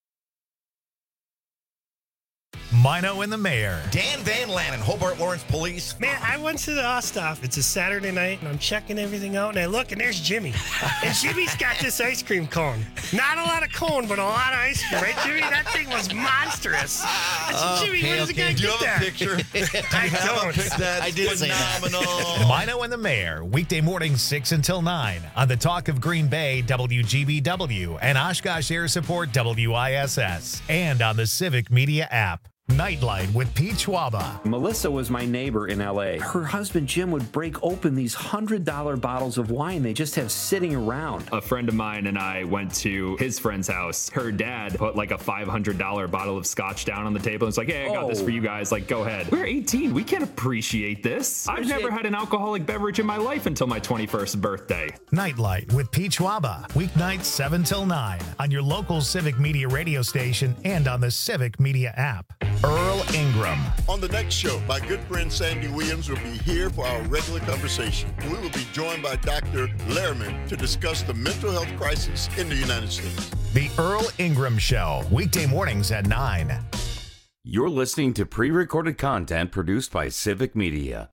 Mino and the Mayor. Dan Van Lannen, Hobart Lawrence Police. Man, I went to the Osthoff. It's a Saturday night, and I'm checking everything out, and I look, and there's Jimmy. And Jimmy's got this ice cream cone. Not a lot of cone, but a lot of ice cream, right, Jimmy? That thing was monstrous. I said, Jimmy, where does the guy get that? Do you have a picture? I don't. I did say phenomenal. Mino and the Mayor, weekday mornings 6 until 9 on the Talk of Green Bay, WGBW, and Oshkosh Air Support, WISS, and on the Civic Media app. Nightlight with Pete Schwaba. Melissa was my neighbor in L.A. Her husband, Jim, would break open these $100 bottles of wine they just have sitting around. A friend of mine and I went to his friend's house. Her dad put like a $500 bottle of scotch down on the table. It's like, hey, I got this for you guys. Like, go ahead. We're 18. We can't appreciate this. I've never had an alcoholic beverage in my life until my 21st birthday. Nightlight with Pete Schwaba. Weeknights 7 till 9 on your local Civic Media radio station and on the Civic Media app. Earl Ingram. On the next show, my good friend Sandy Williams will be here for our regular conversation. We will be joined by Dr. Lehrman to discuss the mental health crisis in the United States. The Earl Ingram Show, weekday mornings at 9. You're listening to pre-recorded content produced by Civic Media.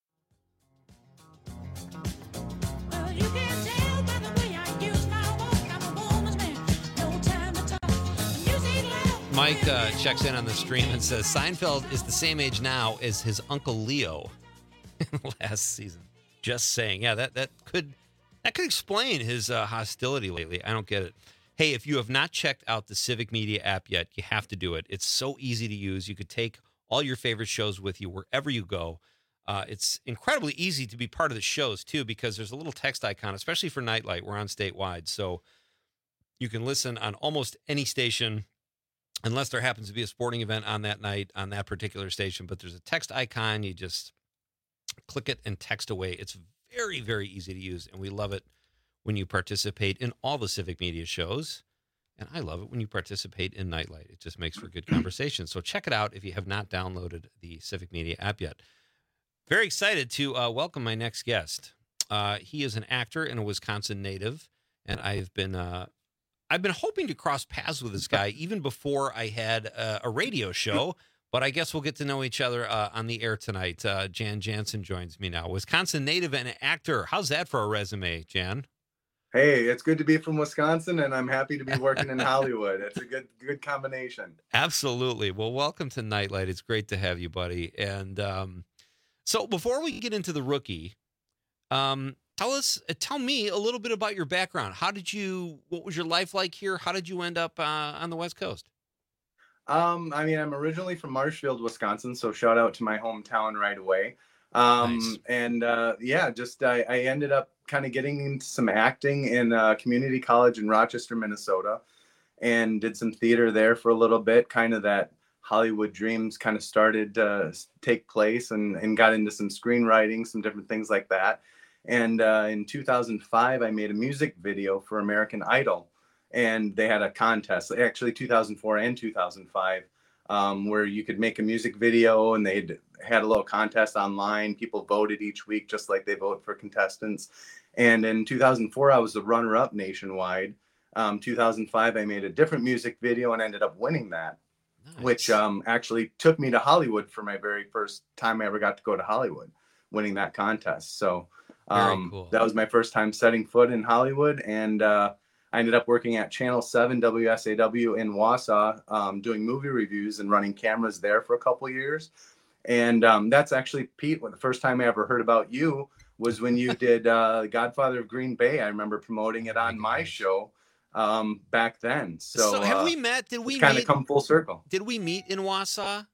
Mike checks in on the stream and says Seinfeld is the same age now as his Uncle Leo last season. Just saying. Yeah, that could explain his hostility lately. I don't get it. Hey, if you have not checked out the Civic Media app yet, you have to do it. It's so easy to use. You could take all your favorite shows with you wherever you go. It's incredibly easy to be part of the shows, too, because there's a little text icon, especially for Nightlight. We're on statewide, so you can listen on almost any station, unless there happens to be a sporting event on that night on that particular station. But there's a text icon. You just click it and text away. It's very, very easy to use, and we love it when you participate in all the Civic Media shows. And I love it when you participate in Nightlight. It just makes for good conversation. So check it out if you have not downloaded the Civic Media app yet. Very excited to welcome my next guest. He is an actor and a Wisconsin native, and I've been hoping to cross paths with this guy even before I had a radio show, but I guess we'll get to know each other on the air tonight. Jan Jansen joins me now. Wisconsin native and an actor. How's that for a resume, Jan? Hey, it's good to be from Wisconsin, and I'm happy to be working in Hollywood. It's a good combination. Absolutely. Well, welcome to Nightlight. It's great to have you, buddy. And so before we get into the rookie, tell me a little bit about your background. What was your life like here? How did you end up on the West Coast? I'm originally from Marshfield, Wisconsin, so shout out to my hometown right away. Nice. And I ended up kind of getting into some acting in community college in Rochester, Minnesota, and did some theater there for a little bit. Kind of that Hollywood dreams kind of started to take place, and got into some screenwriting, some different things like that. And in 2005, I made a music video for American Idol, and they had a contest, actually 2004 and 2005, where you could make a music video, and they had a little contest online. People voted each week, just like they vote for contestants. And in 2004, I was the runner-up nationwide. 2005, I made a different music video and ended up winning that, nice. Which actually took me to Hollywood for my very first time I ever got to go to Hollywood, winning that contest. So cool. That was my first time setting foot in Hollywood, and I ended up working at Channel 7 WSAW in Wausau, doing movie reviews and running cameras there for a couple years. And that's actually, Pete, the first time I ever heard about you was when you did Godfather of Green Bay. I remember promoting it on my show back then. So have we met? Did we kind of come full circle? Did we meet in Wausau?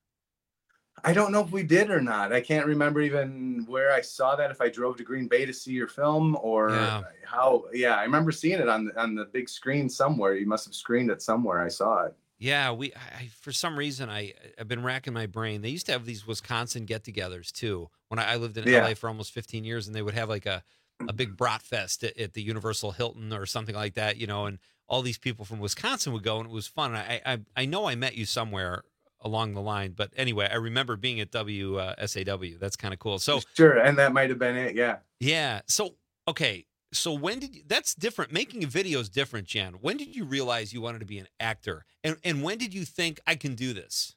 I don't know if we did or not. I can't remember even where I saw that, if I drove to Green Bay to see your film or how. Yeah, I remember seeing it on the big screen somewhere. You must have screened it somewhere. I saw it. Yeah, I for some reason, I've been racking my brain. They used to have these Wisconsin get-togethers, too. When I lived in LA for almost 15 years, and they would have like a big bratfest at the Universal Hilton or something like that, and all these people from Wisconsin would go, and it was fun. I know I met you somewhere along the line, but anyway, I remember being at WSAW. That's kind of cool. So sure, and that might have been it. Yeah. So okay. So that's different. Making a video is different, Jan. When did you realize you wanted to be an actor, and when did you think I can do this?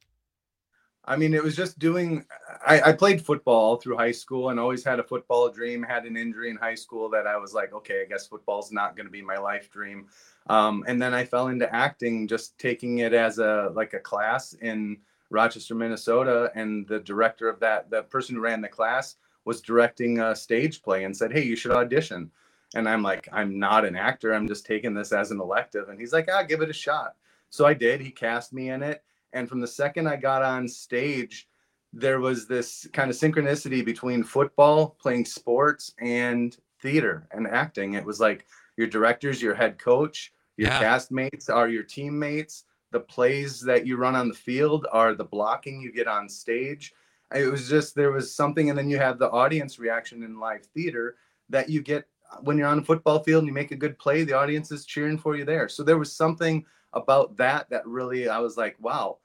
I mean, it was just I played football all through high school and always had a football dream. Had an injury in high school that I was like, okay, I guess football's not going to be my life dream. And then I fell into acting, just taking it as a class in Rochester, Minnesota. And the director of the person who ran the class was directing a stage play and said, hey, you should audition. And I'm like, I'm not an actor. I'm just taking this as an elective. And he's like, give it a shot. So I did. He cast me in it. And from the second I got on stage, there was this kind of synchronicity between football, playing sports, and theater and acting. It was like your directors, your head coach, your castmates are your teammates. The plays that you run on the field are the blocking you get on stage. It was just, there was something. And then you have the audience reaction in live theater that you get when you're on a football field and you make a good play, the audience is cheering for you there. So there was something about that really, I was like, wow,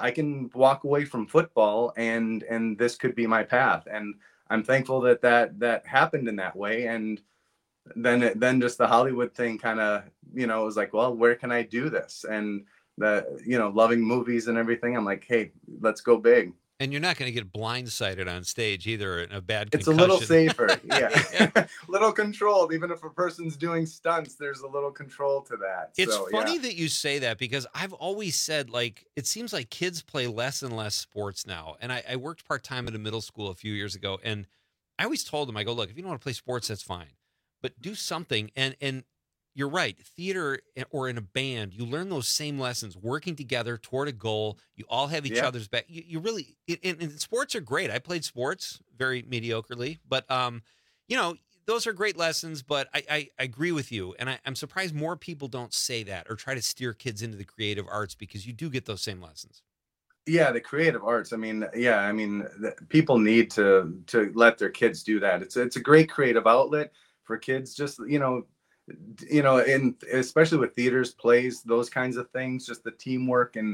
I can walk away from football and this could be my path. And I'm thankful that happened in that way. And then just the Hollywood thing kind of, was like, well, where can I do this? And loving movies and everything, I'm like, hey, let's go big. And you're not going to get blindsided on stage either in a bad concussion. It's a little safer. Yeah. Little controlled. Even if a person's doing stunts, there's a little control to that. It's funny that you say that, because I've always said, like, it seems like kids play less and less sports now. And I worked part-time at a middle school a few years ago. And I always told them, I go, look, if you don't want to play sports, that's fine. But do something. And you're right. Theater or in a band, you learn those same lessons, working together toward a goal. You all have each other's back. You really, and sports are great. I played sports very mediocrely, but, those are great lessons. But I agree with you. And I'm surprised more people don't say that or try to steer kids into the creative arts, because you do get those same lessons. Yeah, the creative arts. People need to let their kids do that. It's a great creative outlet for kids. Just, and especially with theaters, plays, those kinds of things, just the teamwork and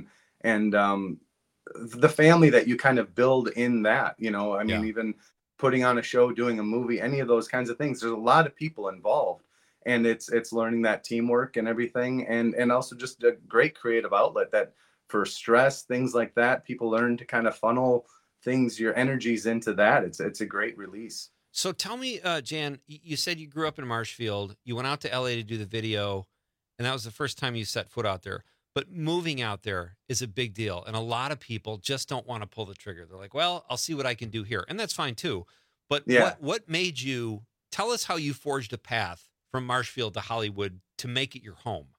the family that you kind of build in that, even putting on a show, doing a movie, any of those kinds of things, there's a lot of people involved, and it's learning that teamwork and everything. And also just a great creative outlet that for stress, things like that, people learn to kind of funnel things, your energies into that. It's a great release. So tell me, Jan, you said you grew up in Marshfield. You went out to LA to do the video, and that was the first time you set foot out there. But moving out there is a big deal, and a lot of people just don't want to pull the trigger. They're like, well, I'll see what I can do here. And that's fine, too. But what made you – tell us how you forged a path from Marshfield to Hollywood to make it your home.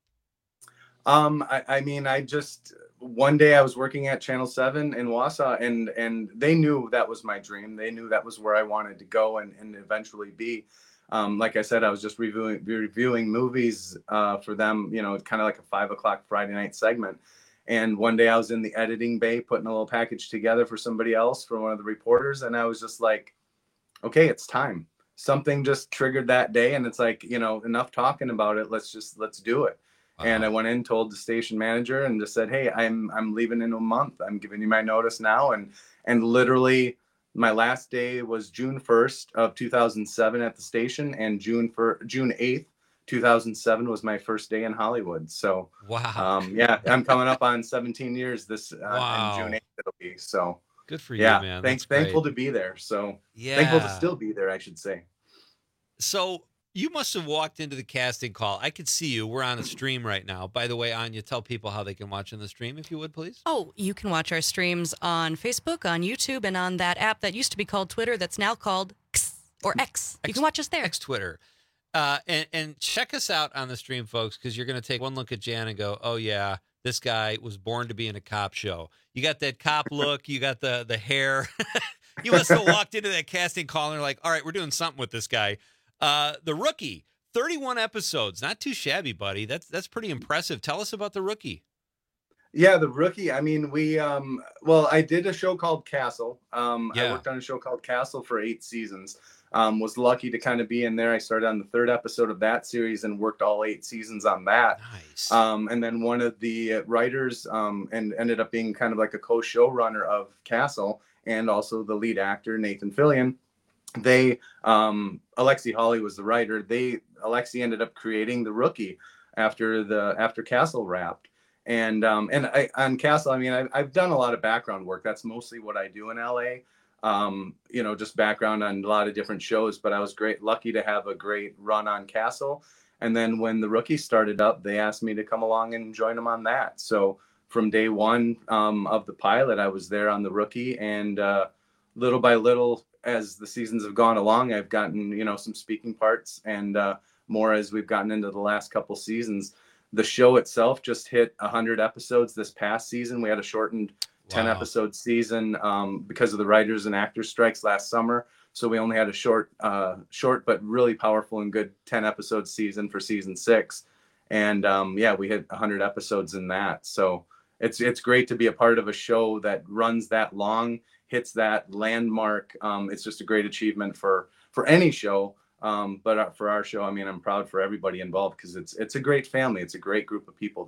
One day I was working at Channel 7 in Wausau, and they knew that was my dream. They knew that was where I wanted to go and eventually be. Like I said, I was just reviewing movies for them, kind of like a 5:00 Friday night segment. And one day I was in the editing bay putting a little package together for somebody else, for one of the reporters. And I was just like, okay, it's time. Something just triggered that day. And it's like, enough talking about it. Let's do it. And I went in, told the station manager, and just said, hey, I'm leaving in a month. I'm giving you my notice now. And literally my last day was June 1st of 2007 at the station, and June 8th, 2007 was my first day in Hollywood. So, wow. I'm coming up on 17 years this in June 8th it'll be. So good for you, man. Thankful to be there. So thankful to still be there, I should say. So you must have walked into the casting call. I could see you. We're on a stream right now. By the way, Anya, tell people how they can watch in the stream, if you would, please. Oh, you can watch our streams on Facebook, on YouTube, and on that app that used to be called Twitter that's now called X or X. You can watch us there. X Twitter. And check us out on the stream, folks, because you're going to take one look at Jan and go, oh, yeah, this guy was born to be in a cop show. You got that cop look. You got the hair. You must have walked into that casting call and you're like, all right, we're doing something with this guy. The Rookie, 31 episodes, not too shabby, buddy. That's pretty impressive. Tell us about The Rookie. Yeah, The Rookie. I mean, I did a show called Castle. I worked on a show called Castle for 8 seasons. Was lucky to kind of be in there. I started on the 3rd episode of that series and worked all 8 seasons on that. Nice. And then one of the writers and ended up being kind of like a co-showrunner of Castle, and also the lead actor, Nathan Fillion. Alexi Hawley was the writer. Alexi ended up creating The Rookie after Castle wrapped. And on Castle, I mean, I've done a lot of background work. That's mostly what I do in LA. Just background on a lot of different shows, but I was lucky to have a great run on Castle. And then when The Rookie started up, they asked me to come along and join them on that. So from day one of the pilot, I was there on The Rookie, and little by little, as the seasons have gone along, I've gotten, some speaking parts, and more as we've gotten into the last couple seasons. The show itself just hit 100 episodes this past season. We had a shortened 10-episode season because of the writers and actors strikes last summer. So we only had a short but really powerful and good 10-episode season for season 6. And we hit 100 episodes in that. So it's great to be a part of a show that runs that long, hits that landmark. It's just a great achievement for any show. But for our show, I mean, I'm proud for everybody involved, because it's a great family. It's a great group of people there.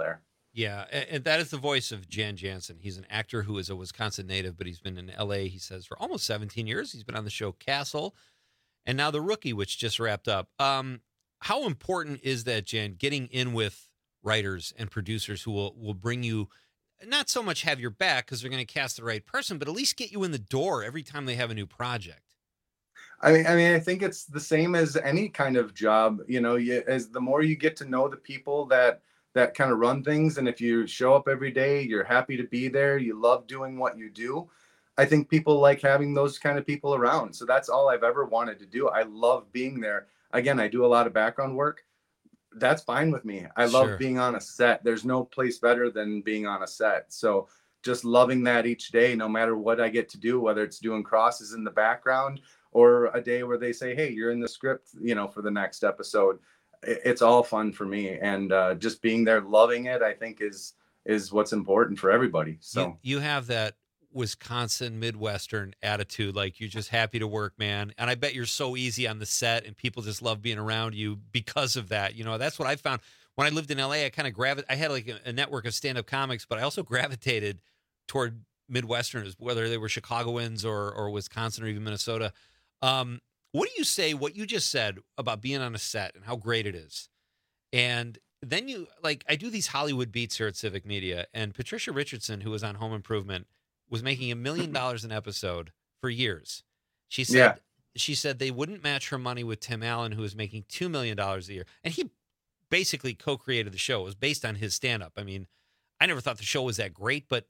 Yeah, and that is the voice of Jan Jansen. He's an actor who is a Wisconsin native, but he's been in L.A., he says, for almost 17 years. He's been on the show Castle, and now The Rookie, which just wrapped up. How important is that, Jan, getting in with writers and producers who will bring you, not so much have your back because they're going to cast the right person, but at least get you in the door every time they have a new project? I mean, I think it's the same as any kind of job. You know, as the more you get to know the people that kind of run things, and if you show up every day, you're happy to be there, you love doing what you do, I think people like having those kind of people around. So that's all I've ever wanted to do. I love being there. Again, I do a lot of background work. That's fine with me. I love being on a set. There's no place better than being on a set. So just loving that each day, no matter what I get to do, whether it's doing crosses in the background or a day where they say, hey, you're in the script, you know, for the next episode. It's all fun for me. And just being there, loving it, I think is what's important for everybody. So you have that Wisconsin Midwestern attitude, like you're just happy to work, man. And I bet you're so easy on the set and people just love being around you because of that. You know, that's what I found when I lived in LA. I kind of I had like a network of stand-up comics, but I also gravitated toward Midwesterners, whether they were Chicagoans or Wisconsin or even Minnesota. What do you say, what you just said about being on a set and how great it is? And then you, like, I do these Hollywood beats here at Civic Media, and Patricia Richardson, who was on Home Improvement, was making $1 million an episode for years. She said they wouldn't match her money with Tim Allen, who was making $2 million a year. And he basically co-created the show. It was based on his stand-up. I mean, I never thought the show was that great, but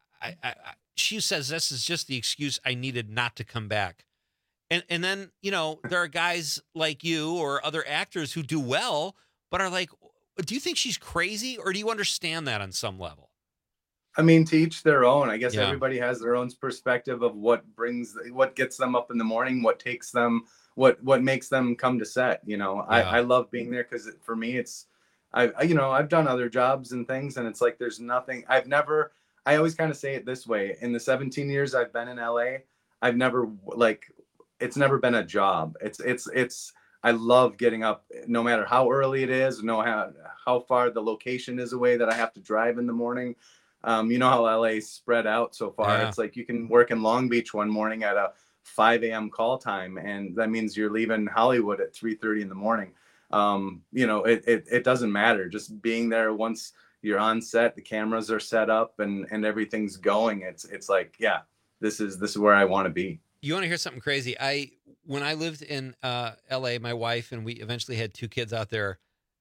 she says this is just the excuse I needed not to come back. And then, you know, there are guys like you or other actors who do well, but are like, do you think she's crazy, or do you understand that on some level? I mean, to each their own. I guess everybody has their own perspective of what gets them up in the morning, what takes them, what makes them come to set. You know, I love being there because for me, it's, I've done other jobs and things, and it's like there's nothing. I always kind of say it this way: in the 17 years I've been in LA, I've never it's never been a job. It's I love getting up no matter how early it is, how far the location is away that I have to drive in the morning. You know how LA's spread out so far. Yeah. It's like you can work in Long Beach one morning at a 5 a.m. call time, and that means you're leaving Hollywood at 3:30 in the morning. You know, it doesn't matter. Just being there once you're on set, the cameras are set up and everything's going. It's like, yeah, this is where I want to be. You want to hear something crazy? When I lived in LA, my wife and we eventually had 2 kids out there,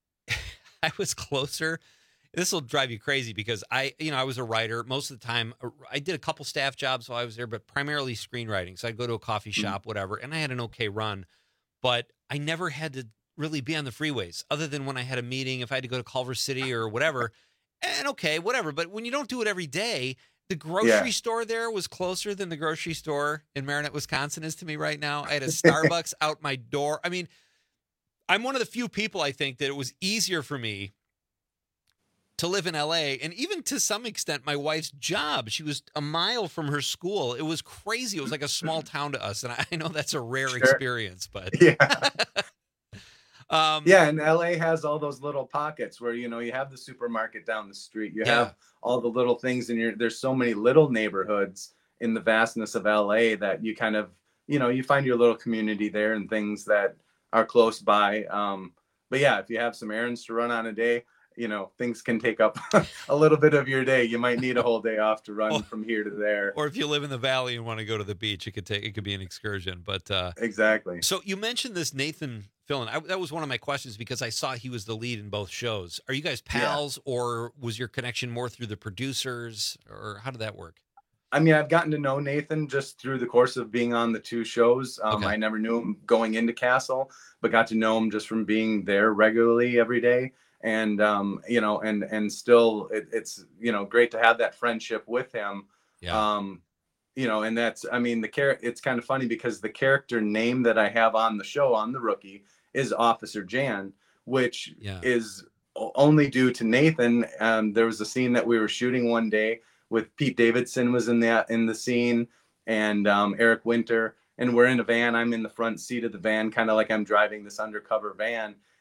I was closer. This will drive you crazy because I was a writer most of the time. I did a couple staff jobs while I was there, but primarily screenwriting. So I'd go to a coffee shop, whatever, and I had an okay run, but I never had to really be on the freeways other than when I had a meeting, if I had to go to Culver City or whatever, and okay, whatever. But when you don't do it every day, the grocery store there was closer than the grocery store in Marinette, Wisconsin is to me right now. I had a Starbucks out my door. I mean, I'm one of the few people, I think, that it was easier for me to live in LA, and even to some extent, my wife's job. She was a mile from her school. It was crazy. It was like a small town to us, and I know that's a rare experience, but and LA has all those little pockets where, you have the supermarket down the street. You have all the little things, and there's so many little neighborhoods in the vastness of LA that you kind of, you find your little community there and things that are close by. But yeah, if you have some errands to run on a day, things can take up a little bit of your day. You might need a whole day off to run from here to there. Or if you live in the valley and want to go to the beach, it could be an excursion. But exactly. So you mentioned this Nathan Fillion. That was one of my questions because I saw he was the lead in both shows. Are you guys pals, or was your connection more through the producers, or how did that work? I mean, I've gotten to know Nathan just through the course of being on the 2 shows. I never knew him going into Castle, but got to know him just from being there regularly every day. And, and still it's, great to have that friendship with him. And that's, I mean, it's kind of funny because the character name that I have on the show, on The Rookie, is Officer Jan, which is only due to Nathan. There was a scene that we were shooting one day with Pete Davidson was in the scene, and Eric Winter, and we're in a van. I'm in the front seat of the van, kind of like I'm driving this undercover van.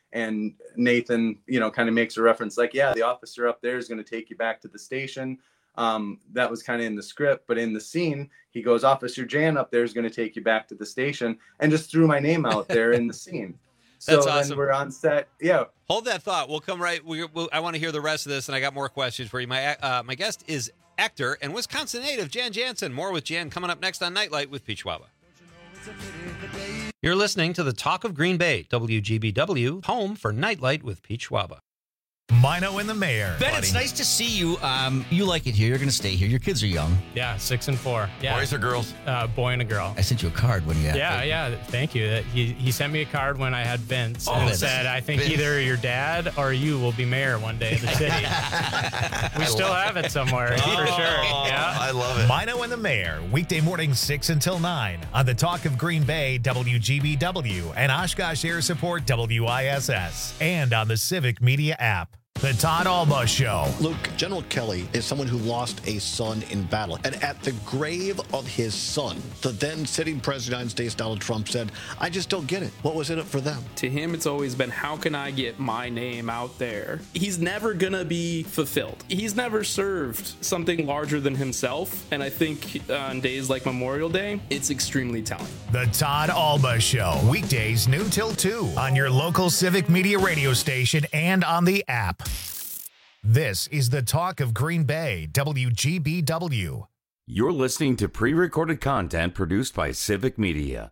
And Nathan, kind of makes a reference like, yeah, the officer up there is going to take you back to the station. That was kind of in the script, but in the scene, he goes, Officer Jan up there is going to take you back to the station, and just threw my name out there in the scene. That's so awesome. Then we're on set. Yeah. Hold that thought. We'll come right. I want to hear the rest of this, and I got more questions for you. My guest is actor and Wisconsin native Jan Jansen. More with Jan coming up next on Nightlight with Pete Schwaba. You're listening to the Talk of Green Bay, WGBW, home for Nightlight with Pete Schwaba. Mino and the Mayor. Ben, it's nice to see you. You like it here. You're going to stay here. Your kids are young. Yeah, 6 and 4. Yeah. Boys or girls? Boy and a girl. I sent you a card when you had Yeah, thank you. He sent me a card when I had Vince and said, I think either your dad or you will be mayor one day of the city. We still have it somewhere, for sure. Yeah, I love it. Mino and the Mayor, weekday mornings 6 until 9 on the Talk of Green Bay, WGBW, and Oshkosh Air Support, WISS, and on the Civic Media app. The Todd Alba Show. Luke, General Kelly is someone who lost a son in battle. And at the grave of his son, the then sitting president of the United States, Donald Trump, said, I just don't get it. What was in it for them? To him, it's always been, how can I get my name out there? He's never going to be fulfilled. He's never served something larger than himself. And I think on days like Memorial Day, it's extremely telling. The Todd Alba Show. Weekdays noon till 2 on your local Civic Media radio station and on the app. This is the Talk of Green Bay, WGBW. You're listening to pre-recorded content produced by Civic Media.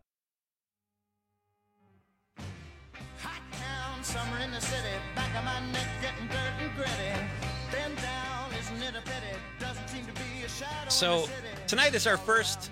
Summer in the city, back of my neck getting dirt and gritty. Then down, isn't it a pity? Doesn't seem to be a shadow. So tonight is our first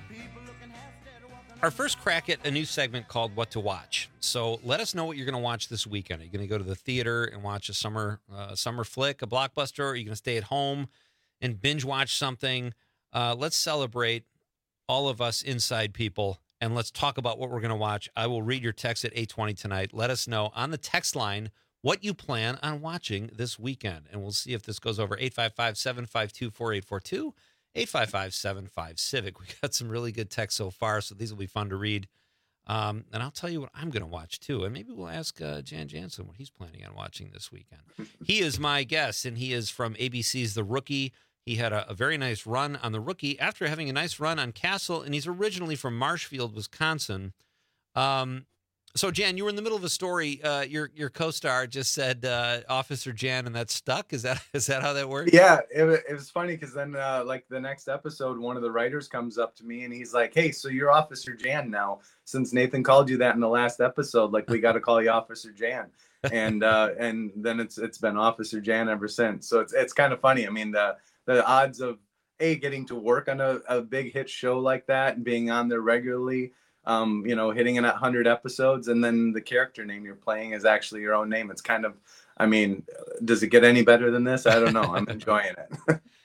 crack at a new segment called What to Watch. So let us know what you're going to watch this weekend. Are you going to go to the theater and watch a summer flick, a blockbuster? Or are you going to stay at home and binge watch something? Let's celebrate all of us inside people, and let's talk about what we're going to watch. I will read your text at 8:20 tonight. Let us know on the text line what you plan on watching this weekend, and we'll see if this goes over 855-752-4842. 855-75-CIVIC. We got some really good texts so far, so these will be fun to read. And I'll tell you what I'm going to watch, too. And maybe we'll ask Jan Jansen what he's planning on watching this weekend. He is my guest, and he is from ABC's The Rookie. He had a very nice run on The Rookie after having a nice run on Castle, and he's originally from Marshfield, Wisconsin. So, Jan, you were in the middle of a story. Your co-star just said Officer Jan, and that stuck. Is that how that works? Yeah, it was funny because then, like the next episode, one of the writers comes up to me and he's like, "Hey, so you're Officer Jan now? Since Nathan called you that in the last episode, like we got to call you Officer Jan." And then it's been Officer Jan ever since. So it's kind of funny. I mean, the odds of getting to work on a big hit show like that and being on there regularly. Hitting it at 100 episodes, and then the character name you're playing is actually your own name. It's kind of, I mean, does it get any better than this? I don't know. I'm enjoying it.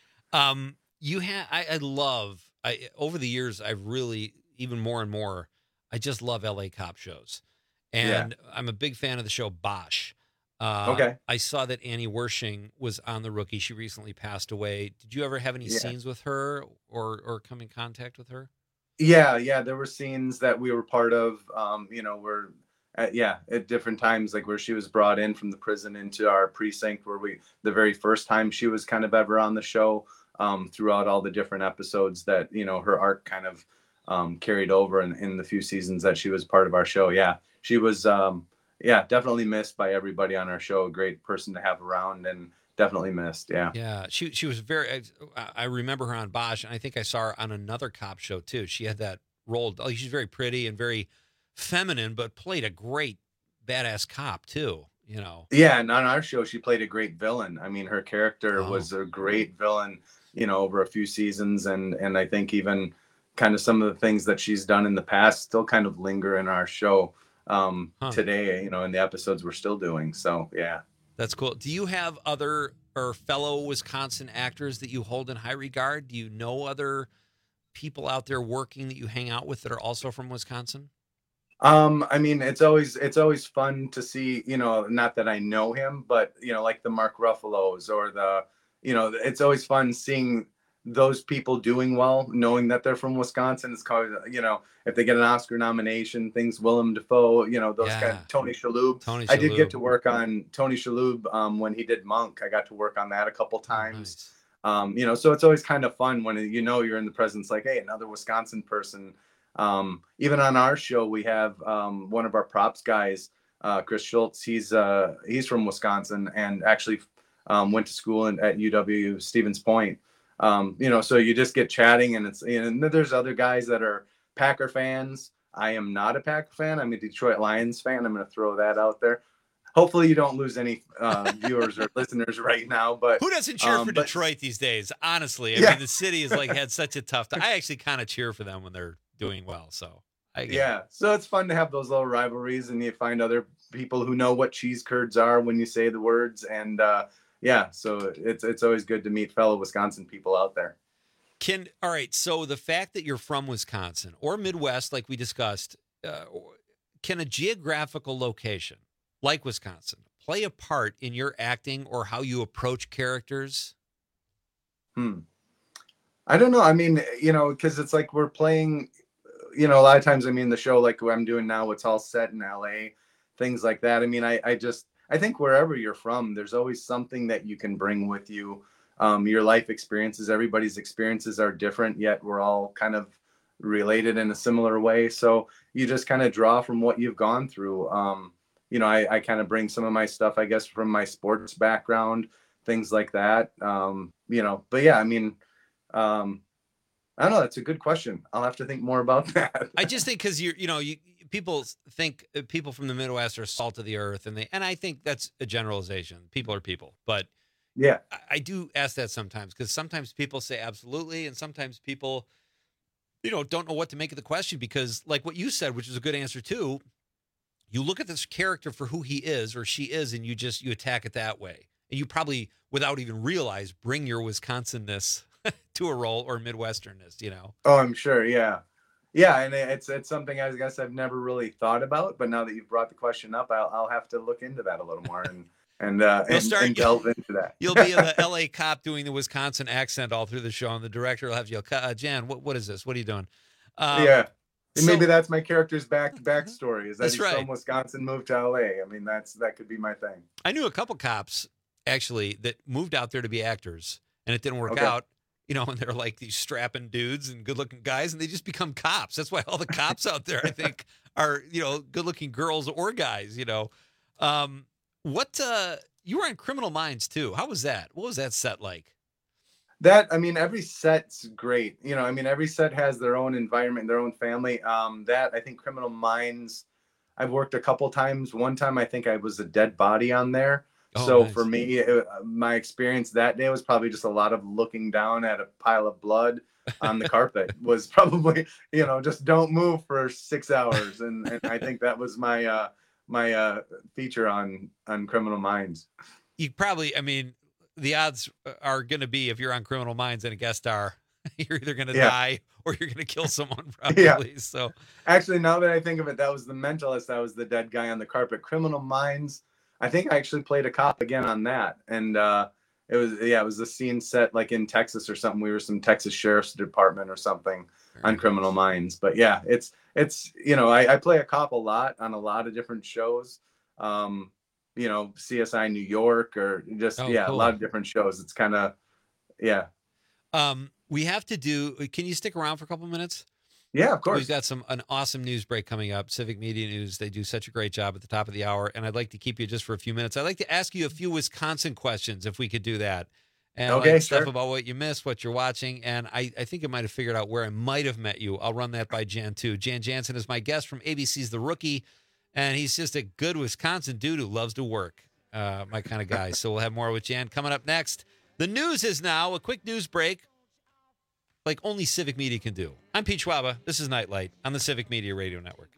Over the years, I've really, even more and more, I just love LA cop shows. And I'm a big fan of the show Bosch. Okay. I saw that Annie Wershing was on The Rookie. She recently passed away. Did you ever have any scenes with her or come in contact with her? Yeah, there were scenes that we were part of, at different times, like where she was brought in from the prison into our precinct, where the very first time she was kind of ever on the show, throughout all the different episodes that, her arc kind of carried over in the few seasons that she was part of our show. Yeah, she was, definitely missed by everybody on our show. A great person to have around and definitely missed. Yeah. She was I remember her on Bosch, and I think I saw her on another cop show too. She had that role. She's very pretty and very feminine, but played a great badass cop too, Yeah. And on our show, she played a great villain. I mean, her character was a great villain, over a few seasons. And I think even kind of some of the things that she's done in the past still kind of linger in our show today, in the episodes we're still doing. So, yeah. That's cool. Do you have other or fellow Wisconsin actors that you hold in high regard? Do you know other people out there working that you hang out with that are also from Wisconsin? I mean, it's always fun to see, not that I know him, but, like the Mark Ruffalo's or it's always fun seeing those people doing well, knowing that they're from Wisconsin. It's called, you know, if they get an Oscar nomination, things Willem Dafoe, you know, those kind of Tony Shalhoub. I did get to work on Tony Shalhoub when he did Monk. I got to work on that a couple times. You know, so it's always kind of fun when, you know, you're in the presence like, hey, another Wisconsin person. Even on our show, we have one of our props guys, Chris Schultz. He's from Wisconsin and actually went to school at UW Stevens Point. You know, so you just get chatting, and there's other guys that are Packer fans. I am not a Packer fan. I'm a Detroit Lions fan. I'm going to throw that out there. Hopefully you don't lose any viewers or listeners right now, but who doesn't cheer for Detroit these days? Honestly, I mean, the city has had such a tough time. I actually kind of cheer for them when they're doing well. So so it's fun to have those little rivalries, and you find other people who know what cheese curds are when you say the words, and so it's always good to meet fellow Wisconsin people out there. All right, so the fact that you're from Wisconsin or Midwest, like we discussed, can a geographical location like Wisconsin play a part in your acting or how you approach characters? I don't know. I mean, you know, because it's like we're playing, you know, a lot of times, I mean, the show like what I'm doing now, it's all set in LA, things like that. I mean, I think wherever you're from, there's always something that you can bring with you. Your life experiences, everybody's experiences are different, yet we're all kind of related in a similar way. So you just kind of draw from what you've gone through. You know, I kind of bring some of my stuff, I guess, from my sports background, things like that. You know, but yeah, I mean, I don't know. That's a good question. I'll have to think more about that. I just think because people think people from the Midwest are salt of the earth, and I think that's a generalization. People are people, but yeah, I do ask that sometimes because sometimes people say absolutely, and sometimes people, you know, don't know what to make of the question because, like what you said, which is a good answer too. You look at this character for who he is or she is, and you attack it that way, and you probably, without even realize, bring your Wisconsin-ness to a role or Midwesternness, you know? Oh, I'm sure. Yeah. Yeah. And it's something I guess I've never really thought about, but now that you've brought the question up, I'll have to look into that a little more and delve into that. You'll be the LA cop doing the Wisconsin accent all through the show, and the director will have you, Jan, what is this? What are you doing? Yeah. And maybe that's my character's backstory is that he's from Wisconsin, moved to LA. I mean, that could be my thing. I knew a couple cops actually that moved out there to be actors, and it didn't work out. You know, and they're like these strapping dudes and good-looking guys, and they just become cops. That's why all the cops out there, I think, are, you know, good-looking girls or guys. You know, you were on Criminal Minds too. How was that? What was that set like? I mean, every set's great. You know, I mean, every set has their own environment, their own family. I think Criminal Minds, I've worked a couple times. One time, I think I was a dead body on there. Oh, so nice. For me, my experience that day was probably just a lot of looking down at a pile of blood on the carpet was probably, you know, just don't move for 6 hours. And I think that was my feature on Criminal Minds. You probably, I mean, the odds are going to be if you're on Criminal Minds and a guest star, you're either going to die or you're going to kill someone probably. So actually, now that I think of it, that was The Mentalist. I was the dead guy on the carpet. Criminal Minds, I think I actually played a cop again on that. And it was the scene set like in Texas or something. We were some Texas Sheriff's Department or something on Criminal Minds. But yeah, it's you know, I play a cop a lot on a lot of different shows. You know, CSI New York or just, cool. A lot of different shows. It's kind of, we have to do, can you stick around for a couple minutes? Yeah, of course. We've got an awesome news break coming up. Civic Media News. They do such a great job at the top of the hour. And I'd like to keep you just for a few minutes. I'd like to ask you a few Wisconsin questions if we could do that. And stuff about what you missed, what you're watching. And I think I might have figured out where I might have met you. I'll run that by Jan too. Jan Jansen is my guest from ABC's The Rookie. And he's just a good Wisconsin dude who loves to work. My kind of guy. So we'll have more with Jan coming up next. The news is now a quick news break like only Civic Media can do. I'm Pete Schwaba. This is Nightlight on the Civic Media Radio Network.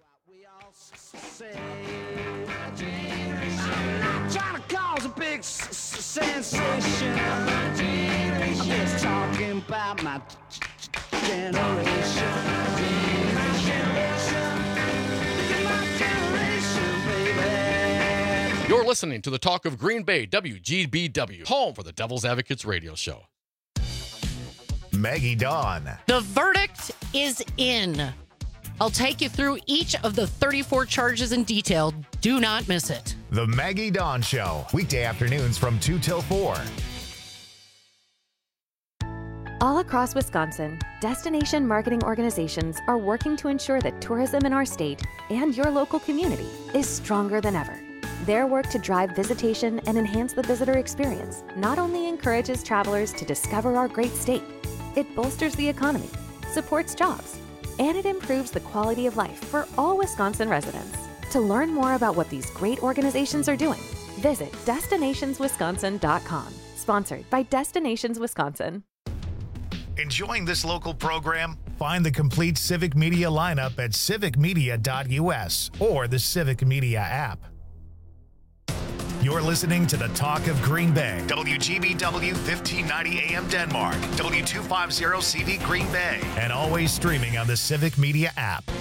Trying to cause a big sensation. I'm just talking about my generation. You're listening to the Talk of Green Bay, WGBW, home for the Devil's Advocates radio show. Maggie Dawn. The verdict is in. I'll take you through each of the 34 charges in detail. Do not miss it. The Maggie Dawn Show, weekday afternoons from 2 till 4. All across Wisconsin, destination marketing organizations are working to ensure that tourism in our state and your local community is stronger than ever. Their work to drive visitation and enhance the visitor experience not only encourages travelers to discover our great state, it bolsters the economy, supports jobs, and it improves the quality of life for all Wisconsin residents. To learn more about what these great organizations are doing, visit destinationswisconsin.com. Sponsored by Destinations Wisconsin. Enjoying this local program? Find the complete Civic Media lineup at civicmedia.us or the Civic Media app. You're listening to the Talk of Green Bay, WGBW 1590 AM Denmark, W250 CD Green Bay, and always streaming on the Civic Media app.